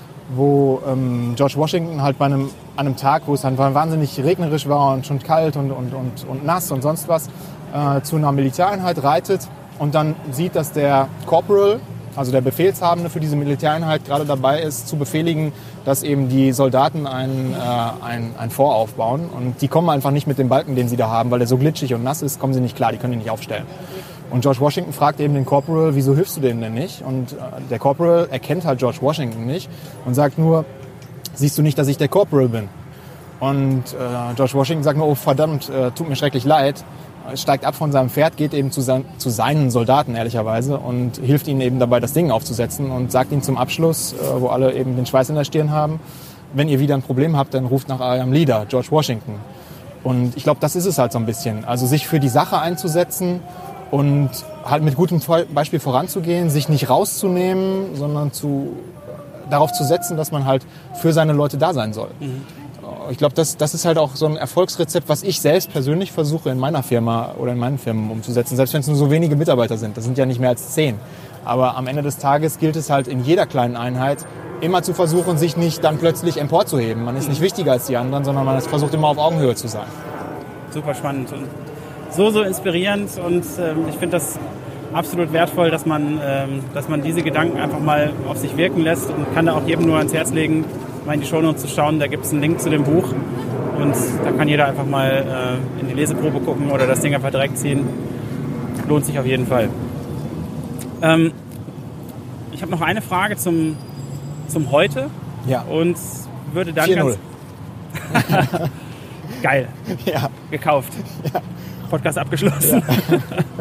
wo ähm, George Washington halt bei einem, an einem Tag, wo es dann wahnsinnig regnerisch war und schon kalt und, und, und, und nass und sonst was, äh, zu einer Militäreinheit reitet und dann sieht, dass der Corporal, also der Befehlshabende für diese Militäreinheit, gerade dabei ist, zu befehligen, dass eben die Soldaten ein, äh, ein, ein Fort aufbauen. Und die kommen einfach nicht mit dem Balken, den sie da haben, weil der so glitschig und nass ist, kommen sie nicht klar, die können ihn nicht aufstellen. Und George Washington fragt eben den Corporal, wieso hilfst du denen denn nicht? Und äh, der Corporal erkennt halt George Washington nicht und sagt nur, siehst du nicht, dass ich der Corporal bin? Und äh, George Washington sagt nur, oh verdammt, äh, tut mir schrecklich leid. steigt ab von seinem Pferd, geht eben zu, sein, zu seinen Soldaten ehrlicherweise und hilft ihnen eben dabei, das Ding aufzusetzen und sagt ihnen zum Abschluss, äh, wo alle eben den Schweiß in der Stirn haben, wenn ihr wieder ein Problem habt, dann ruft nach eurem Leader, George Washington. Und ich glaube, das ist es halt so ein bisschen. Also sich für die Sache einzusetzen und halt mit gutem Beispiel voranzugehen, sich nicht rauszunehmen, sondern zu, darauf zu setzen, dass man halt für seine Leute da sein soll. Mhm. Ich glaube, das, das ist halt auch so ein Erfolgsrezept, was ich selbst persönlich versuche in meiner Firma oder in meinen Firmen umzusetzen, selbst wenn es nur so wenige Mitarbeiter sind. Das sind ja nicht mehr als zehn. Aber am Ende des Tages gilt es halt in jeder kleinen Einheit, immer zu versuchen, sich nicht dann plötzlich emporzuheben. Man ist nicht wichtiger als die anderen, sondern man versucht immer auf Augenhöhe zu sein. Super spannend und so, so inspirierend. Und ähm, ich finde das absolut wertvoll, dass man, ähm, dass man diese Gedanken einfach mal auf sich wirken lässt und kann da auch jedem nur ans Herz legen, mal in die Shownotes zu schauen. Da gibt es einen Link zu dem Buch und da kann jeder einfach mal äh, in die Leseprobe gucken oder das Ding einfach direkt ziehen. Lohnt sich auf jeden Fall. Ähm, ich habe noch eine Frage zum, zum Heute ja. und würde dann vier null. ganz... Geil. Ja. Gekauft. Ja. Podcast abgeschlossen. Ja.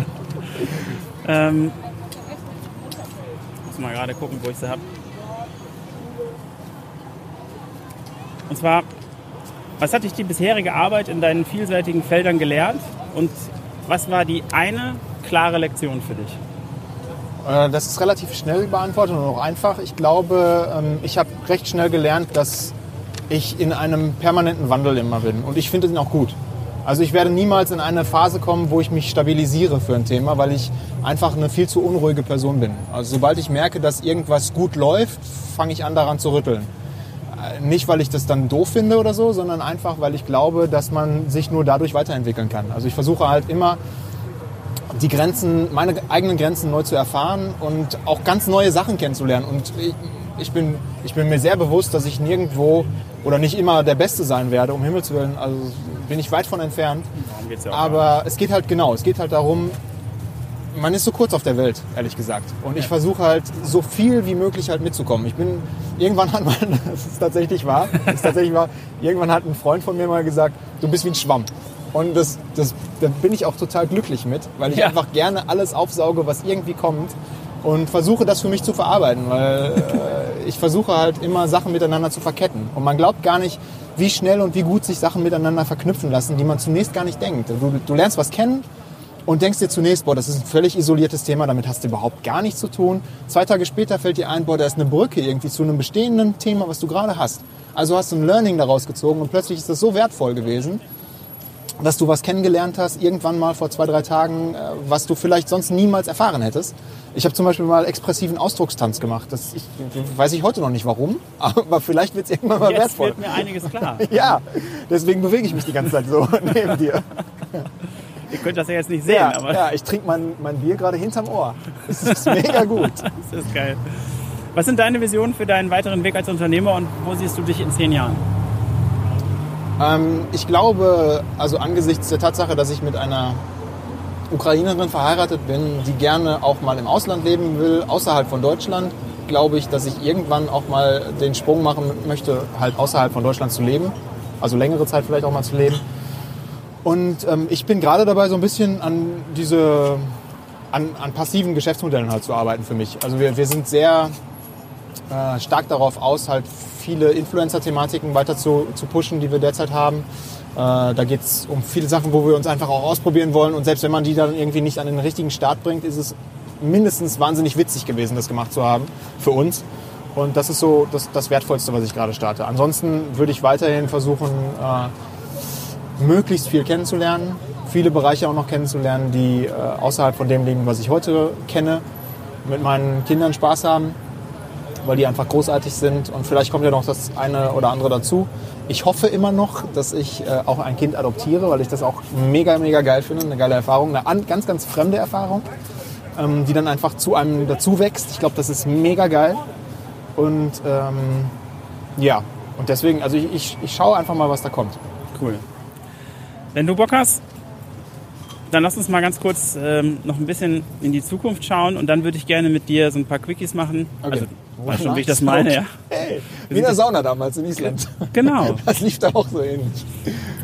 ähm, muss mal gerade gucken, wo ich sie habe. Und zwar, was hat dich die bisherige Arbeit in deinen vielseitigen Feldern gelernt und was war die eine klare Lektion für dich? Das ist relativ schnell beantwortet und auch einfach. Ich glaube, ich habe recht schnell gelernt, dass ich in einem permanenten Wandel immer bin. Und ich finde den auch gut. Also ich werde niemals in eine Phase kommen, wo ich mich stabilisiere für ein Thema, weil ich einfach eine viel zu unruhige Person bin. Also sobald ich merke, dass irgendwas gut läuft, fange ich an, daran zu rütteln. Nicht, weil ich das dann doof finde oder so, sondern einfach, weil ich glaube, dass man sich nur dadurch weiterentwickeln kann. Also ich versuche halt immer, die Grenzen, meine eigenen Grenzen neu zu erfahren und auch ganz neue Sachen kennenzulernen. Und ich, ich, bin, ich bin mir sehr bewusst, dass ich nirgendwo oder nicht immer der Beste sein werde, um Himmels Willen. Also bin ich weit von entfernt. Darum geht's ja auch. Aber es geht halt genau, es geht halt darum, man ist so kurz auf der Welt, ehrlich gesagt. Und ich versuche halt so viel wie möglich halt mitzukommen. Ich bin, irgendwann hat man, das ist tatsächlich wahr, das ist tatsächlich wahr, irgendwann hat ein Freund von mir mal gesagt, du bist wie ein Schwamm. Und das, das, da bin ich auch total glücklich mit, weil ich ja. einfach gerne alles aufsauge, was irgendwie kommt und versuche das für mich zu verarbeiten, weil äh, ich versuche halt immer Sachen miteinander zu verketten. Und man glaubt gar nicht, wie schnell und wie gut sich Sachen miteinander verknüpfen lassen, die man zunächst gar nicht denkt. Du, du lernst was kennen und denkst dir zunächst, boah, das ist ein völlig isoliertes Thema, damit hast du überhaupt gar nichts zu tun. Zwei Tage später fällt dir ein, boah, da ist eine Brücke irgendwie zu einem bestehenden Thema, was du gerade hast. Also hast du ein Learning daraus gezogen und plötzlich ist das so wertvoll gewesen, dass du was kennengelernt hast, irgendwann mal vor zwei, drei Tagen, was du vielleicht sonst niemals erfahren hättest. Ich habe zum Beispiel mal expressiven Ausdruckstanz gemacht. Das ich, weiß ich heute noch nicht warum, aber vielleicht wird es irgendwann mal Jetzt wertvoll. Jetzt wird mir einiges klar. Ja, deswegen bewege ich mich die ganze Zeit so neben dir. Ihr könnt das ja jetzt nicht sehen, ja, aber... Ja, ich trinke mein, mein Bier gerade hinterm Ohr. Das ist mega gut. Das ist geil. Was sind deine Visionen für deinen weiteren Weg als Unternehmer und wo siehst du dich in zehn Jahren? Ähm, ich glaube, also angesichts der Tatsache, dass ich mit einer Ukrainerin verheiratet bin, die gerne auch mal im Ausland leben will, außerhalb von Deutschland, glaube ich, dass ich irgendwann auch mal den Sprung machen möchte, halt außerhalb von Deutschland zu leben. Also längere Zeit vielleicht auch mal zu leben. Und ähm, ich bin gerade dabei, so ein bisschen an diese, an, an passiven Geschäftsmodellen halt zu arbeiten für mich. Also wir, wir sind sehr äh, stark darauf aus, halt viele Influencer-Thematiken weiter zu, zu pushen, die wir derzeit haben. Äh, da geht es um viele Sachen, wo wir uns einfach auch ausprobieren wollen. Und selbst wenn man die dann irgendwie nicht an den richtigen Start bringt, ist es mindestens wahnsinnig witzig gewesen, das gemacht zu haben für uns. Und das ist so das, das Wertvollste, was ich gerade starte. Ansonsten würde ich weiterhin versuchen, äh, möglichst viel kennenzulernen, viele Bereiche auch noch kennenzulernen, die äh, außerhalb von dem liegen, was ich heute kenne, mit meinen Kindern Spaß haben, weil die einfach großartig sind und vielleicht kommt ja noch das eine oder andere dazu. Ich hoffe immer noch, dass ich äh, auch ein Kind adoptiere, weil ich das auch mega, mega geil finde, eine geile Erfahrung, eine an, ganz, ganz fremde Erfahrung, ähm, die dann einfach zu einem dazu wächst. Ich glaube, das ist mega geil und ähm, ja, und deswegen, also ich, ich, ich schaue einfach mal, was da kommt. Cool. Wenn du Bock hast, dann lass uns mal ganz kurz ähm, noch ein bisschen in die Zukunft schauen und dann würde ich gerne mit dir so ein paar Quickies machen. Okay. Also, weißt schon, wie ich das meine, ja. Hey, wie in der Sauna damals in Island. Genau. Das lief da auch so ähnlich.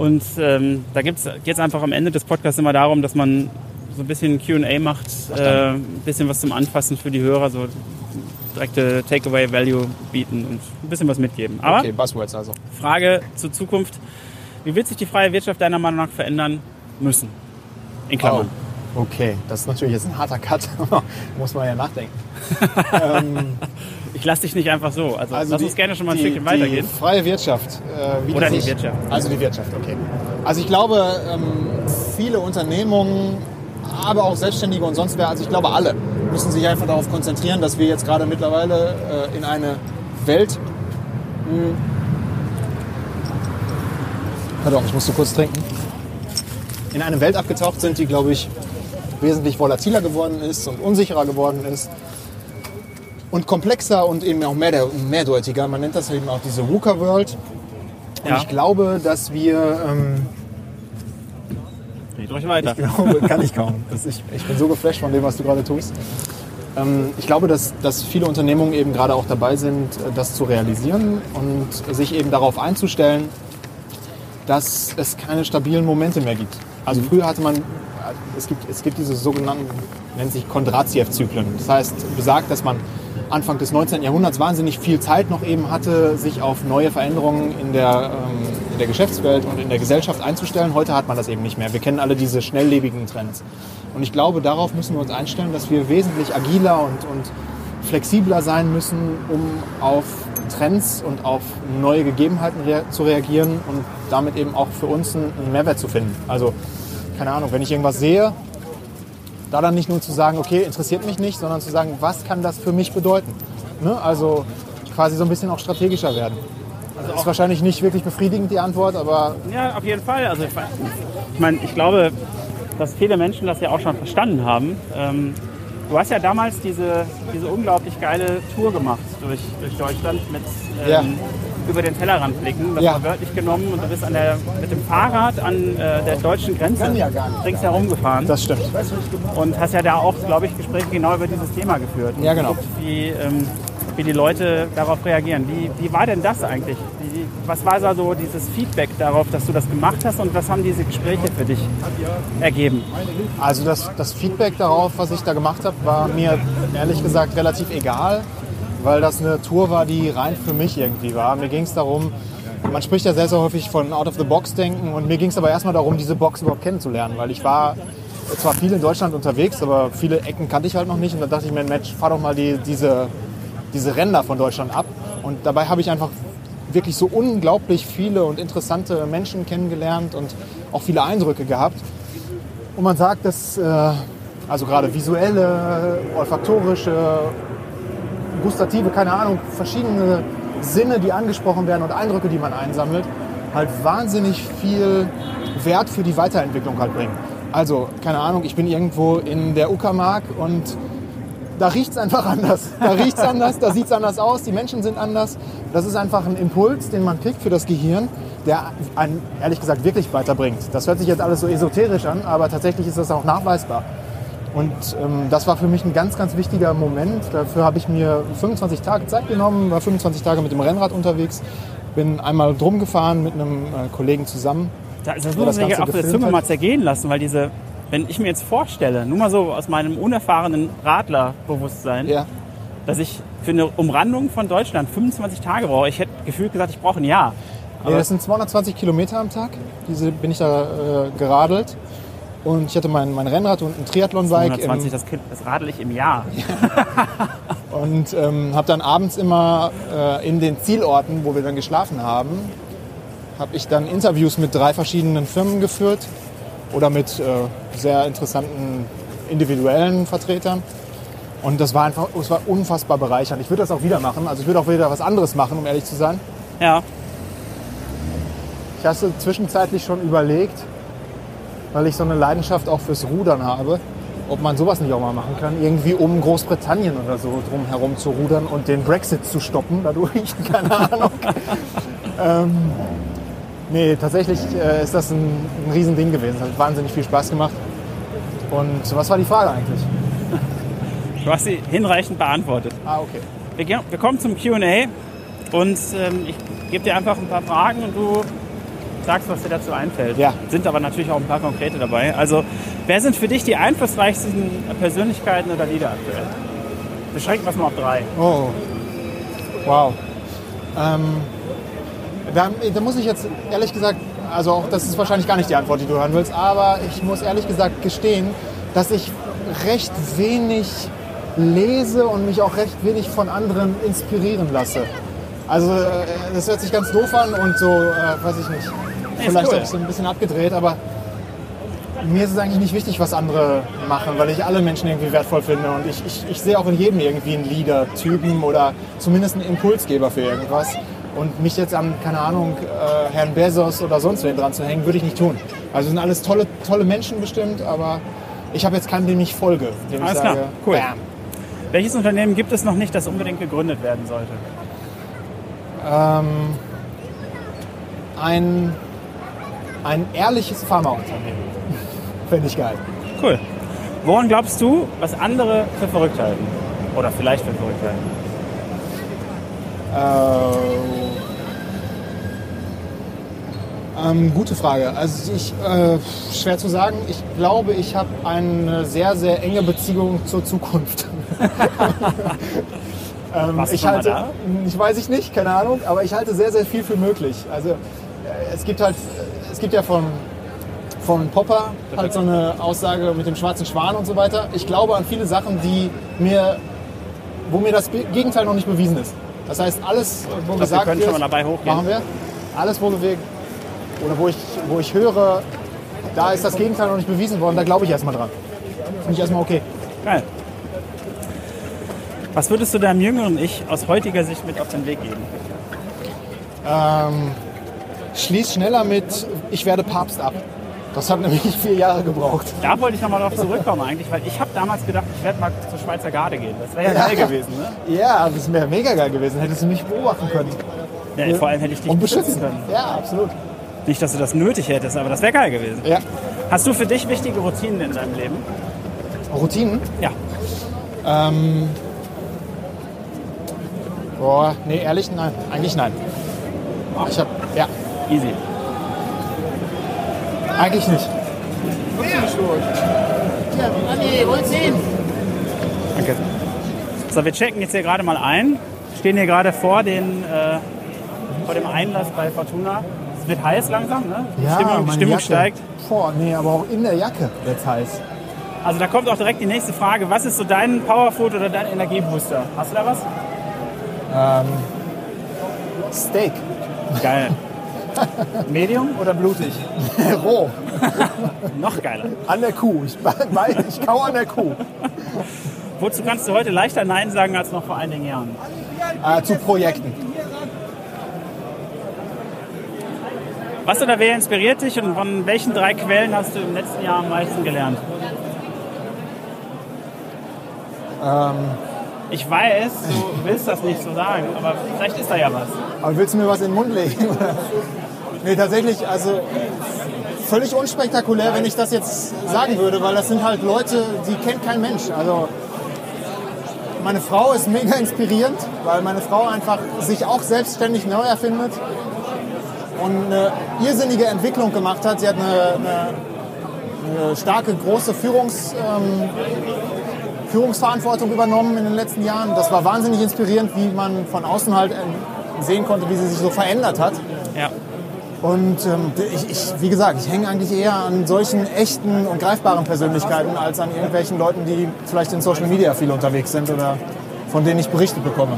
Und ähm, da geht es einfach am Ende des Podcasts immer darum, dass man so ein bisschen Q and A macht, äh, ein bisschen was zum Anfassen für die Hörer, so direkte Takeaway-Value bieten und ein bisschen was mitgeben. Aber okay, Buzzwords also. Frage zur Zukunft. Wie wird sich die freie Wirtschaft deiner Meinung nach verändern müssen? In Klammern. Oh, okay, das ist natürlich jetzt ein harter Cut. Muss man ja nachdenken. ähm, ich lasse dich nicht einfach so. Also, also lass die, uns gerne schon mal ein die, Stückchen weitergehen. Die freie Wirtschaft. Äh, wie Oder die sich, Wirtschaft. Also die Wirtschaft, okay. Also ich glaube, ähm, viele Unternehmungen, aber auch Selbstständige und sonst wer, also ich glaube alle, müssen sich einfach darauf konzentrieren, dass wir jetzt gerade mittlerweile äh, in eine Welt... Mh, pardon, ich musste kurz trinken. In eine Welt abgetaucht sind, die, glaube ich, wesentlich volatiler geworden ist und unsicherer geworden ist. Und komplexer und eben auch mehr, mehrdeutiger. Man nennt das eben auch diese VUCA-World. Und ja. ich glaube, dass wir... Ähm, Red ruhig weiter. Ich glaube, kann ich kaum. Das ich, ich bin so geflasht von dem, was du gerade tust. Ähm, ich glaube, dass, dass viele Unternehmungen eben gerade auch dabei sind, das zu realisieren und sich eben darauf einzustellen, dass es keine stabilen Momente mehr gibt. Also früher hatte man, es gibt, es gibt diese sogenannten, nennt sich Kondratiev-Zyklen. Das heißt, besagt, dass man Anfang des neunzehnten Jahrhunderts wahnsinnig viel Zeit noch eben hatte, sich auf neue Veränderungen in der, ähm, in der Geschäftswelt und in der Gesellschaft einzustellen. Heute hat man das eben nicht mehr. Wir kennen alle diese schnelllebigen Trends. Und ich glaube, darauf müssen wir uns einstellen, dass wir wesentlich agiler und, und flexibler sein müssen, um auf Trends und auf neue Gegebenheiten rea- zu reagieren und damit eben auch für uns einen, einen Mehrwert zu finden. Also, keine Ahnung, wenn ich irgendwas sehe, da dann nicht nur zu sagen, okay, interessiert mich nicht, sondern zu sagen, was kann das für mich bedeuten? Ne? Also quasi so ein bisschen auch strategischer werden. Also ist wahrscheinlich nicht wirklich befriedigend, die Antwort, aber... Ja, auf jeden Fall. Also ich meine, ich glaube, dass viele Menschen das ja auch schon verstanden haben. Ähm, du hast ja damals diese, diese unglaublich geile Tour gemacht durch, durch Deutschland mit ähm, ja. über den Tellerrand blicken. Das ja. war wörtlich genommen und du bist an der, mit dem Fahrrad an äh, der deutschen Grenze ja gar nicht. ringsherum gefahren. Das stimmt. Und hast ja da auch, glaube ich, Gespräche genau über dieses Thema geführt. Und ja, genau. geguckt, wie, ähm, wie die Leute darauf reagieren. Wie, wie war denn das eigentlich? Wie, was war da so dieses Feedback darauf, dass du das gemacht hast und was haben diese Gespräche für dich ergeben? Also das, das Feedback darauf, was ich da gemacht habe, war mir ehrlich gesagt relativ egal, weil das eine Tour war, die rein für mich irgendwie war. Mir ging es darum, man spricht ja sehr, sehr häufig von Out-of-the-Box-Denken und mir ging es aber erstmal darum, diese Box überhaupt kennenzulernen, weil ich war zwar viel in Deutschland unterwegs, aber viele Ecken kannte ich halt noch nicht und da dachte ich mir, Mensch, fahr doch mal die, diese, diese Ränder von Deutschland ab und dabei habe ich einfach wirklich so unglaublich viele und interessante Menschen kennengelernt und auch viele Eindrücke gehabt. Und man sagt, dass äh, also gerade visuelle, olfaktorische, gustative, keine Ahnung, verschiedene Sinne, die angesprochen werden und Eindrücke, die man einsammelt, halt wahnsinnig viel Wert für die Weiterentwicklung halt bringen. Also, keine Ahnung, ich bin irgendwo in der Uckermark und da riecht es einfach anders. Da riecht es anders, da sieht es anders aus, die Menschen sind anders. Das ist einfach ein Impuls, den man kriegt für das Gehirn, der einen, ehrlich gesagt, wirklich weiterbringt. Das hört sich jetzt alles so esoterisch an, aber tatsächlich ist das auch nachweisbar. Und ähm, das war für mich ein ganz, ganz wichtiger Moment. Dafür habe ich mir fünfundzwanzig Tage Zeit genommen, war fünfundzwanzig Tage mit dem Rennrad unterwegs, bin einmal drum gefahren mit einem äh, Kollegen zusammen. Da, das muss man sich auf der Zunge mal zergehen lassen, weil diese, wenn ich mir jetzt vorstelle, nur mal so aus meinem unerfahrenen Radlerbewusstsein, ja. dass ich für eine Umrandung von Deutschland fünfundzwanzig Tage brauche, ich hätte gefühlt gesagt, ich brauche ein Jahr. Nee, das sind zweihundertzwanzig Kilometer am Tag, diese bin ich da äh, geradelt. Und ich hatte mein, mein Rennrad und ein Triathlon-Bike. zweihundertzwanzig, das, das radel ich im Jahr. Und ähm, habe dann abends immer äh, in den Zielorten, wo wir dann geschlafen haben, habe ich dann Interviews mit drei verschiedenen Firmen geführt oder mit äh, sehr interessanten individuellen Vertretern. Und das war einfach, es war unfassbar bereichernd. Ich würde das auch wieder machen. Also ich würde auch wieder was anderes machen, um ehrlich zu sein. Ja. Ich hatte zwischenzeitlich schon überlegt, weil ich so eine Leidenschaft auch fürs Rudern habe, ob man sowas nicht auch mal machen kann, irgendwie um Großbritannien oder so drum herum zu rudern und den Brexit zu stoppen dadurch, keine Ahnung. ähm, nee, tatsächlich äh, ist das ein, ein Riesending gewesen, es hat wahnsinnig viel Spaß gemacht. Und was war die Frage eigentlich? Du hast sie hinreichend beantwortet. Ah, okay. Wir, wir kommen zum Q and A und ähm, ich gebe dir einfach ein paar Fragen und du sagst, was dir dazu einfällt. Ja. Sind aber natürlich auch ein paar konkrete dabei. Also, wer sind für dich die einflussreichsten Persönlichkeiten oder Leader aktuell? Beschränken wir es mal auf drei. Oh, wow. Ähm, da, da muss ich jetzt ehrlich gesagt, also auch das ist wahrscheinlich gar nicht die Antwort, die du hören willst, aber ich muss ehrlich gesagt gestehen, dass ich recht wenig lese und mich auch recht wenig von anderen inspirieren lasse. Also das hört sich ganz doof an und so, äh, weiß ich nicht, vielleicht cool. auch so ein bisschen abgedreht, aber mir ist es eigentlich nicht wichtig, was andere machen, weil ich alle Menschen irgendwie wertvoll finde und ich, ich, ich sehe auch in jedem irgendwie einen Leader-Typen oder zumindest einen Impulsgeber für irgendwas. Und mich jetzt an, keine Ahnung, äh, Herrn Bezos oder sonst wen dran zu hängen, würde ich nicht tun. Also sind alles tolle, tolle Menschen bestimmt, aber ich habe jetzt keinen, dem ich folge, dem Alles ich sage, klar, cool. bam. Welches Unternehmen gibt es noch nicht, das unbedingt gegründet werden sollte? Ähm, ein, ein ehrliches Pharmaunternehmen. Finde ich geil. Cool. Woran glaubst du, was andere für verrückt halten? Oder vielleicht für verrückt halten? Äh, ähm, gute Frage. Also ich, äh, schwer zu sagen. Ich glaube, ich habe eine sehr, sehr enge Beziehung zur Zukunft. ähm, Warst du ich schon mal halte, da? ich weiß ich nicht, keine Ahnung, aber ich halte sehr, sehr viel für möglich. Also äh, es gibt halt, es gibt ja von von Popper halt so eine Aussage mit dem schwarzen Schwan und so weiter. Ich glaube an viele Sachen, die mir, wo mir das Gegenteil noch nicht bewiesen ist. Das heißt, alles, wo Ich gesagt glaub, wir können wird, schon mal dabei hochgehen. machen wir. Alles, wo wir, oder wo ich, wo ich höre, da ist das Gegenteil noch nicht bewiesen worden, da glaube ich erstmal dran. Finde ich erstmal okay. Geil. Was würdest du deinem jüngeren Ich aus heutiger Sicht mit auf den Weg geben? Ähm, schließ schneller mit, ich werde Papst ab. Das hat nämlich vier Jahre gebraucht. Da wollte ich nochmal drauf zurückkommen eigentlich, weil ich habe damals gedacht, ich werde mal zur Schweizer Garde gehen. Das wäre ja geil gewesen, ne? Ja, das wäre mega geil gewesen. Hättest du mich beobachten können. Ja, vor allem hätte ich dich Und beschützen beschützen können. Ja, absolut. Nicht, dass du das nötig hättest, aber das wäre geil gewesen. Ja. Hast du für dich wichtige Routinen in deinem Leben? Routinen? Ja. Ähm. Boah, nee, ehrlich, nein. Eigentlich nein. Ich hab, ja, Easy. eigentlich nicht. Danke. So, wir checken jetzt hier gerade mal ein. Stehen hier gerade vor, den, äh, vor dem Einlass bei Fortuna. Es wird heiß langsam, ne? Die Ja, Stimmung, meine Stimmung Jacke. steigt. Boah, nee, aber auch in der Jacke wird's heiß. Also da kommt auch direkt die nächste Frage. Was ist so dein Powerfood oder dein Energiebooster? Hast du da was? Ähm, Steak. Geil. Medium oder blutig? Roh. Noch geiler. An der Kuh. Ich, bei- ich kau an der Kuh. Wozu kannst du heute leichter Nein sagen als noch vor einigen Jahren? Äh, zu Projekten. Was oder wer inspiriert dich und von welchen drei Quellen hast du im letzten Jahr am meisten gelernt? Ähm, Ich weiß, du willst das nicht so sagen, aber vielleicht ist da ja was. aber willst du mir was in den Mund legen? Oder? Nee, tatsächlich, also völlig unspektakulär, wenn ich das jetzt sagen würde, weil das sind halt Leute, die kennt kein Mensch. Also meine Frau ist mega inspirierend, weil meine Frau einfach sich auch selbstständig neu erfindet und eine irrsinnige Entwicklung gemacht hat. Sie hat eine, eine, eine starke, große Führungs, ähm, Führungsverantwortung übernommen in den letzten Jahren. Das war wahnsinnig inspirierend, wie man von außen halt sehen konnte, wie sie sich so verändert hat. Ja. Und ähm, ich, ich, wie gesagt, ich hänge eigentlich eher an solchen echten und greifbaren Persönlichkeiten als an irgendwelchen Leuten, die vielleicht in Social Media viel unterwegs sind oder von denen ich Berichte bekomme.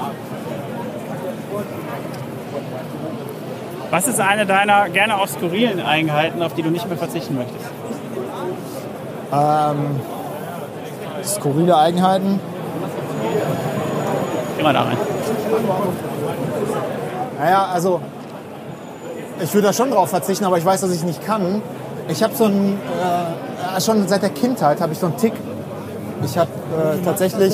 Was ist eine deiner gerne auch skurrilen Eigenheiten, auf die du nicht mehr verzichten möchtest? Ähm, skurrile Eigenheiten. Geh mal da rein. Naja, also ich würde da schon drauf verzichten, aber ich weiß, dass ich nicht kann. Ich habe so ein, äh, schon seit der Kindheit habe ich so einen Tick. Ich habe äh, tatsächlich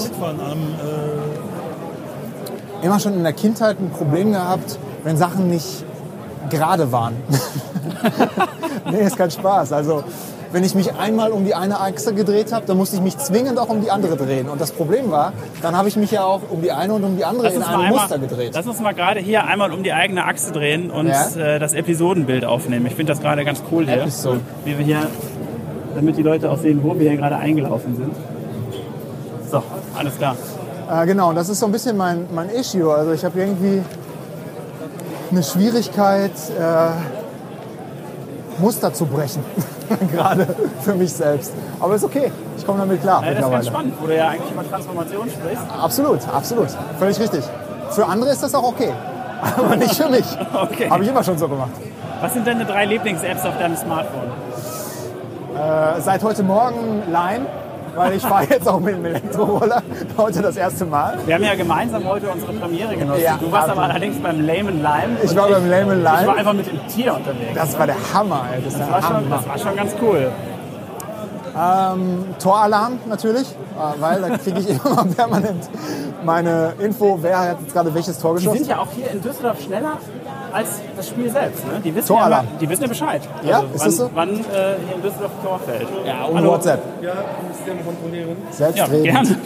immer schon in der Kindheit ein Problem gehabt, wenn Sachen nicht gerade waren. Nee, ist kein Spaß. Also wenn ich mich einmal um die eine Achse gedreht habe, dann musste ich mich zwingend auch um die andere drehen. Und das Problem war, dann habe ich mich ja auch um die eine und um die andere Lass in uns mal einem einmal- Muster gedreht. Lass uns mal gerade hier einmal um die eigene Achse drehen und Ja. äh, das Episodenbild aufnehmen. Ich finde das gerade ganz cool hier. Episode. Wie wir hier, damit die Leute auch sehen, wo wir hier gerade eingelaufen sind. So, alles klar. Äh, genau, und das ist so ein bisschen mein, mein Issue. Also ich habe irgendwie eine Schwierigkeit, äh, Muster zu brechen. Gerade für mich selbst. Aber ist okay. Ich komme damit klar Ja, das ist ganz mittlerweile. spannend, wo du ja eigentlich über Transformation sprichst. Absolut, absolut. Völlig richtig. Für andere ist das auch okay. Aber nicht für mich. Okay. Habe ich immer schon so gemacht. Was sind deine drei Lieblings-Apps auf deinem Smartphone? Äh, seit heute Morgen Lime, weil ich fahre jetzt auch mit dem Elektroroller. Heute das erste Mal. Wir haben ja gemeinsam heute unsere Premiere genossen. Ja, du warst aber absolut. allerdings beim Lame and Lime. Ich und war beim Lame and Lime. Ich war einfach mit dem Tier unterwegs. Das war der Hammer, ey. Das, Das war war, der schon, Hammer. das war schon ganz cool. Ähm, Toralarm natürlich, äh, weil da kriege ich immer mal permanent meine Info, wer hat jetzt gerade welches Tor Die geschossen. sind ja auch hier in Düsseldorf schneller als das Spiel selbst. Ne? Die, wissen ja, Toralarm. immer- die wissen ja Bescheid. Ja, also ist wann, das so? Wann äh, hier in Düsseldorf ein Tor fällt. Ja, und Hallo. WhatsApp. Ja, muss ich dann kontrollieren. Ja, Selbstredend. gerne.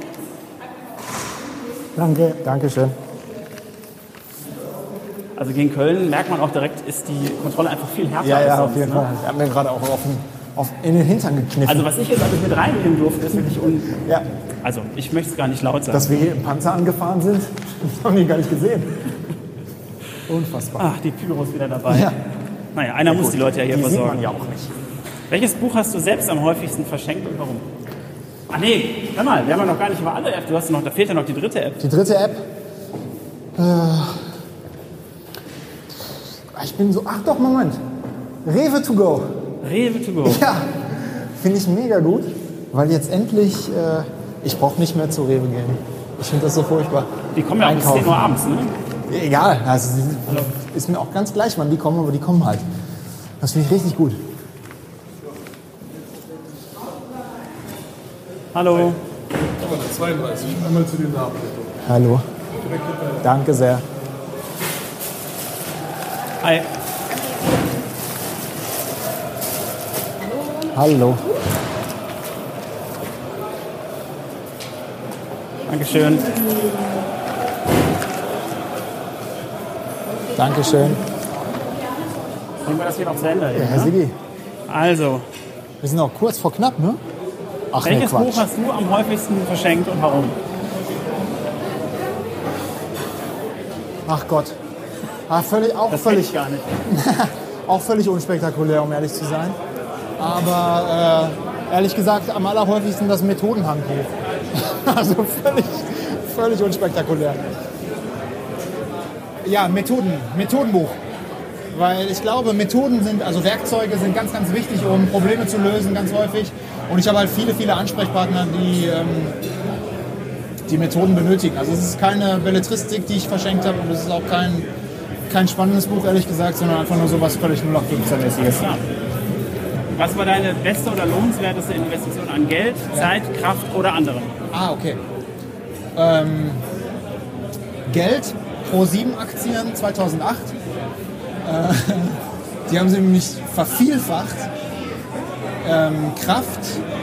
Danke, danke schön. Also gegen Köln merkt man auch direkt, ist die Kontrolle einfach viel härter Ja, als ja, sonst. auf jeden ne? Fall. Er hat mir gerade auch auf den, auf, in den Hintern gekniffen. Also was ich jetzt alles mit reinnehmen durfte, ist wirklich un... ja, Also ich möchte es gar nicht laut sagen. dass wir hier im Panzer angefahren sind, das haben die gar nicht gesehen. Unfassbar. Ach, die Pyros wieder dabei. Ja. Naja, einer muss die Leute ja hier Die sieht versorgen. man ja auch nicht. Welches Buch hast du selbst am häufigsten verschenkt und warum? Ah nee, hör mal, wir haben ja noch gar nicht über alle Apps. Du hast noch, da fehlt ja noch die dritte App. Die dritte App. Äh, ich bin so. Ach doch, Moment. Rewe to go. Rewe to go. Ja, finde ich mega gut, weil jetzt endlich. Äh, ich brauche nicht mehr zu Rewe gehen. Ich finde das so furchtbar. Die kommen ja auch bis Einkaufen. zehn Uhr abends, ne? Egal, also, ist mir auch ganz gleich, wann die kommen, aber die kommen halt. Das finde ich richtig gut. Hallo. Aber zweiunddreißig, einmal zu den Namen. Hallo. Danke sehr. Hi. Hallo. Dankeschön. Dankeschön. Bringen wir das hier noch zu Ende. Ja, Hier, Herr ne? Sigi, Also, wir sind auch kurz vor knapp, ne? Ach nee, welches Buch Quatsch. hast du am häufigsten verschenkt und warum? Ach Gott. Ah, völlig, auch, Das kenn völlig, ich gar nicht. auch völlig unspektakulär, um ehrlich zu sein. Aber äh, ehrlich gesagt, am allerhäufigsten das Methodenhandbuch. Also völlig, völlig unspektakulär. Ja, Methoden, Methodenbuch. Weil ich glaube, Methoden sind, also Werkzeuge sind ganz, ganz wichtig, um Probleme zu lösen, ganz häufig. Und ich habe halt viele, viele Ansprechpartner, die ähm, die Methoden benötigen. Also es ist keine Belletristik, die ich verschenkt habe, und es ist auch kein, kein spannendes Buch, ehrlich gesagt, sondern einfach nur sowas völlig null acht fünfzehn-mäßiges. Ja. Was war deine beste oder lohnenswerteste Investition an Geld, Zeit, Kraft oder anderem? Ah, okay. Ähm, Geld, Pro sieben Aktien zweitausendacht. Äh, die haben sie nämlich vervielfacht. Ähm, Kraft,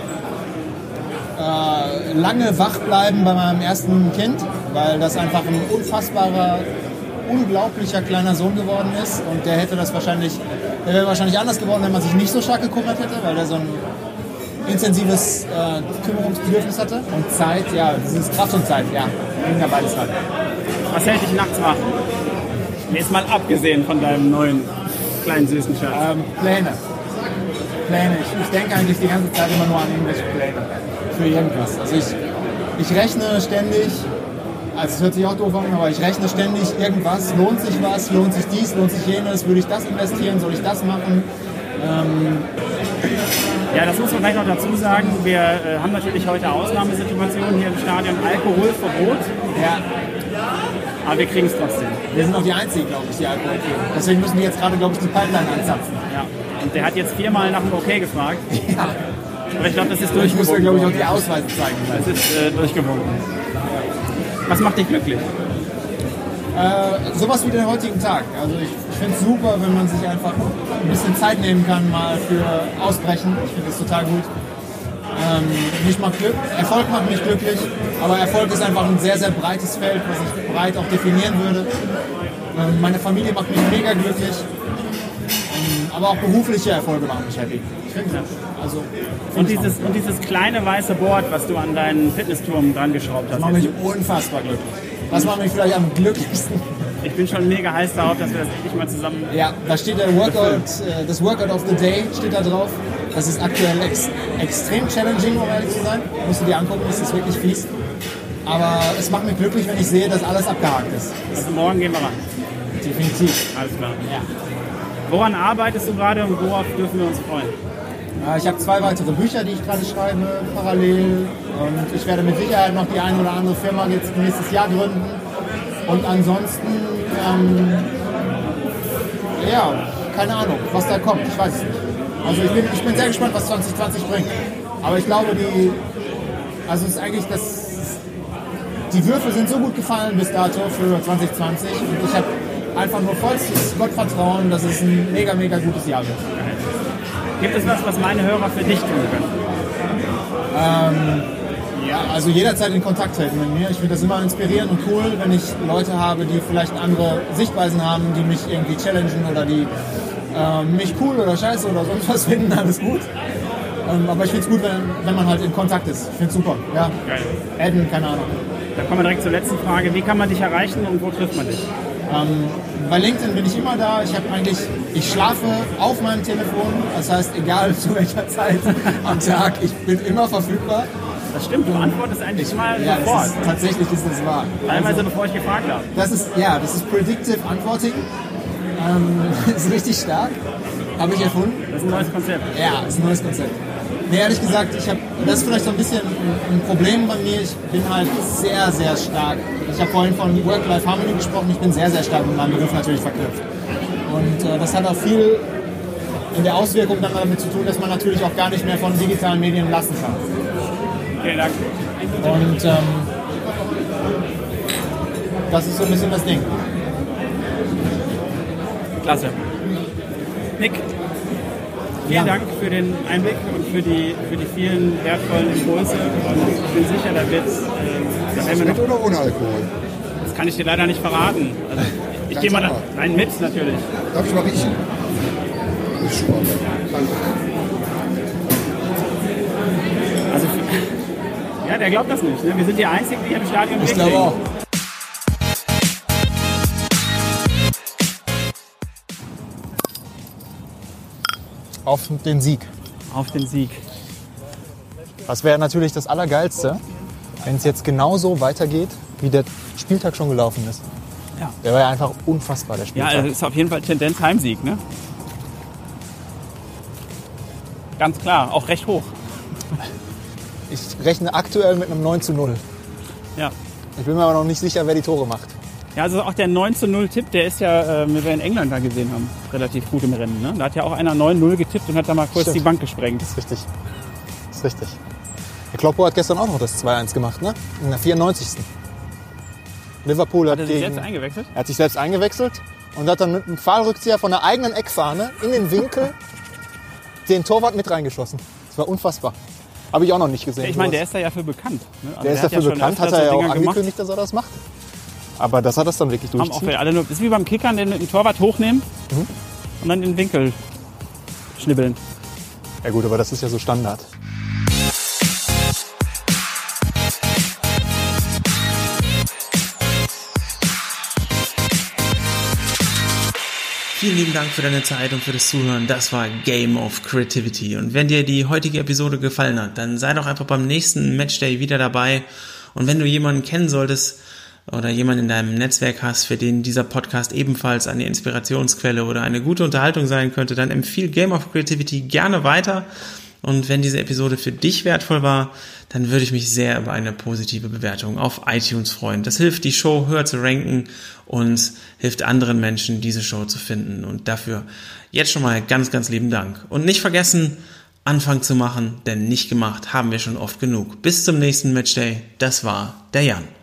äh, lange wach bleiben bei meinem ersten Kind, weil das einfach ein unfassbarer, unglaublicher kleiner Sohn geworden ist. Und der hätte das wahrscheinlich, der wäre wahrscheinlich anders geworden, wenn man sich nicht so stark gekümmert hätte, weil der so ein intensives äh, Kümmerungsbedürfnis hatte. Und Zeit, ja, das ist Kraft und Zeit, ja, ging ja beides halt. Was hält dich nachts wach? Jetzt mal abgesehen von deinem neuen kleinen süßen Schatz. Ähm, Pläne. Pläne. Ich, ich denke eigentlich die ganze Zeit immer nur an irgendwelche Pläne. Für irgendwas. Also ich, ich rechne ständig, also es hört sich auch doof an, aber ich rechne ständig irgendwas. Lohnt sich was? Lohnt sich dies? Lohnt sich jenes? Würde ich das investieren? Soll ich das machen? Ähm, Ja, das muss man gleich noch dazu sagen. Wir äh, haben natürlich heute Ausnahmesituationen hier im Stadion. Alkoholverbot, ja, aber wir kriegen es trotzdem. wir sind auch die Einzigen, glaube ich, die Alkohol kriegen. Deswegen müssen wir jetzt gerade, glaube ich, die Pipeline anzapfen. Ja. Und der hat jetzt viermal nach dem Okay gefragt. Ja. Aber ich glaube, das ist Ich muss ja, durchgewunken. glaube ich, auch die Ausweise zeigen. Das ist äh, durchgewunken. Was macht dich glücklich? Äh, sowas wie den heutigen Tag. Also ich, ich finde es super, wenn man sich einfach ein bisschen Zeit nehmen kann, mal für Ausbrechen. Ich finde das total gut. Ähm, mich macht Glück, Erfolg macht mich glücklich, aber Erfolg ist einfach ein sehr, sehr breites Feld, was ich breit auch definieren würde. Ähm, meine Familie macht mich mega glücklich, ähm, aber auch berufliche Erfolge machen mich happy. Ich finde das. Also, Und dieses, und dieses kleine weiße Board, was du an deinen Fitnessturm dran geschraubt hast. Das macht mich unfassbar glücklich. Das macht mich vielleicht am glücklichsten. Ich bin schon mega heiß darauf, dass wir das endlich mal zusammen... Ja, da steht der Workout, äh, das Workout of the Day steht da drauf. Das ist aktuell ex extrem challenging, um ehrlich zu sein. Musst du dir angucken, das ist wirklich fies. Aber es macht mich glücklich, wenn ich sehe, dass alles abgehakt ist. Also morgen gehen wir ran. Definitiv. Alles klar. Ja. Woran arbeitest du gerade und worauf dürfen wir uns freuen? Äh, ich habe zwei weitere Bücher, die ich gerade schreibe, parallel. Und ich werde mit Sicherheit noch die eine oder andere Firma jetzt nächstes Jahr gründen. Und ansonsten, ähm, ja, keine Ahnung, was da kommt. Ich weiß es nicht. Also ich bin, ich bin sehr gespannt, was zwanzig zwanzig bringt. Aber ich glaube, die, also es ist eigentlich das, die Würfel sind so gut gefallen bis dato für zwanzig zwanzig. Und ich habe einfach nur vollstes Gottvertrauen, dass es ein mega, mega gutes Jahr wird. Gibt es was, was meine Hörer für dich tun können? Ähm, ja, also jederzeit in Kontakt treten mit mir. Ich finde das immer inspirierend und cool, wenn ich Leute habe, die vielleicht andere Sichtweisen haben, die mich irgendwie challengen oder die äh, mich cool oder scheiße oder sonst was finden, alles gut. Ähm, aber ich finde es gut, wenn, wenn man halt in Kontakt ist. Ich finde es super. Ja. Geil. Adden, keine Ahnung. Dann kommen wir direkt zur letzten Frage. Wie kann man dich erreichen und wo trifft man dich? Ähm, bei LinkedIn bin ich immer da. Ich habe eigentlich, ich schlafe auf meinem Telefon. Das heißt, egal zu welcher Zeit am Tag, ich bin immer verfügbar. Das stimmt, du antwortest eigentlich mal Ja, sofort. das ist, tatsächlich ist das wahr. Teilweise Also, bevor ich gefragt habe. das ist, ja, das ist Predictive Antworting. Ähm, ist richtig stark. Habe ich erfunden. Das ist ein neues Konzept. Ja, ist ein neues Konzept. Nee, ehrlich gesagt, ich hab, das ist vielleicht so ein bisschen ein Problem bei mir. Ich bin halt sehr, sehr stark. Ich habe vorhin von Work-Life-Harmony gesprochen. Ich bin sehr, sehr stark mit meinem Beruf natürlich verknüpft. Und äh, das hat auch viel in der Auswirkung dann damit zu tun, dass man natürlich auch gar nicht mehr von digitalen Medien lassen kann. Vielen Dank. Und ähm, das ist so ein bisschen das Ding. Klasse. Nick, vielen Ja. Dank für den Einblick und für die, für die vielen wertvollen Impulse. Und ich bin sicher, da wird äh, da werden wir Mit noch, oder ohne Alkohol? das kann ich dir leider nicht verraten. Also, ich gehe mal da, nein, mit natürlich. Darf ich mal riechen? Ist schon mal. Danke. Also, ja, der glaubt das nicht. Ne? Wir sind die Einzigen, die hier im Stadion Ich mitkriegen. glaube auch. Auf den Sieg. Auf den Sieg. Das wäre natürlich das Allergeilste, wenn es jetzt genauso weitergeht, wie der Spieltag schon gelaufen ist. Ja. Der war ja einfach unfassbar, der Ja, Spieltag. also ist auf jeden Fall Tendenz Heimsieg, ne? Ganz klar, auch recht hoch. Ich rechne aktuell mit einem neun zu null. Ja. Ich bin mir aber noch nicht sicher, wer die Tore macht. Ja, also auch der neun zu null Tipp, der ist ja, äh, wie wir in England da gesehen haben, relativ gut im Rennen. Ne? Da hat ja auch einer neun null getippt und hat da mal kurz Stimmt. die Bank gesprengt. Das ist richtig. Das ist richtig. Der Kloppo hat gestern auch noch das zwei eins gemacht, ne? In der vierundneunzigsten Liverpool hat, Hat er sich gegen, selbst eingewechselt? er hat sich selbst eingewechselt und hat dann mit einem Pfahlrückzieher von der eigenen Eckfahne in den Winkel den Torwart mit reingeschossen. Das war unfassbar. Habe ich auch noch nicht gesehen. Ich meine, der sowas. ist da ja für bekannt. Ne? Also der ist hat dafür ja schon bekannt, öfter hat er so ja auch Dinger gemacht. angekündigt, dass er das macht. Aber das hat er dann wirklich Haben auch durchgezogen. wir alle nur, das ist wie beim Kickern, den, den Torwart hochnehmen Mhm. und dann den Winkel schnibbeln. Ja gut, aber das ist ja so Standard. Vielen lieben Dank für deine Zeit und für das Zuhören. Das war Game of Creativity. Und wenn dir die heutige Episode gefallen hat, dann sei doch einfach beim nächsten Matchday wieder dabei. Und wenn du jemanden kennen solltest oder jemanden in deinem Netzwerk hast, für den dieser Podcast ebenfalls eine Inspirationsquelle oder eine gute Unterhaltung sein könnte, dann empfiehl Game of Creativity gerne weiter. Und wenn diese Episode für dich wertvoll war, dann würde ich mich sehr über eine positive Bewertung auf iTunes freuen. Das hilft, die Show höher zu ranken und hilft anderen Menschen, diese Show zu finden. Und dafür jetzt schon mal ganz, ganz lieben Dank. Und nicht vergessen, Anfang zu machen, denn nicht gemacht haben wir schon oft genug. Bis zum nächsten Matchday. Das war der Jan.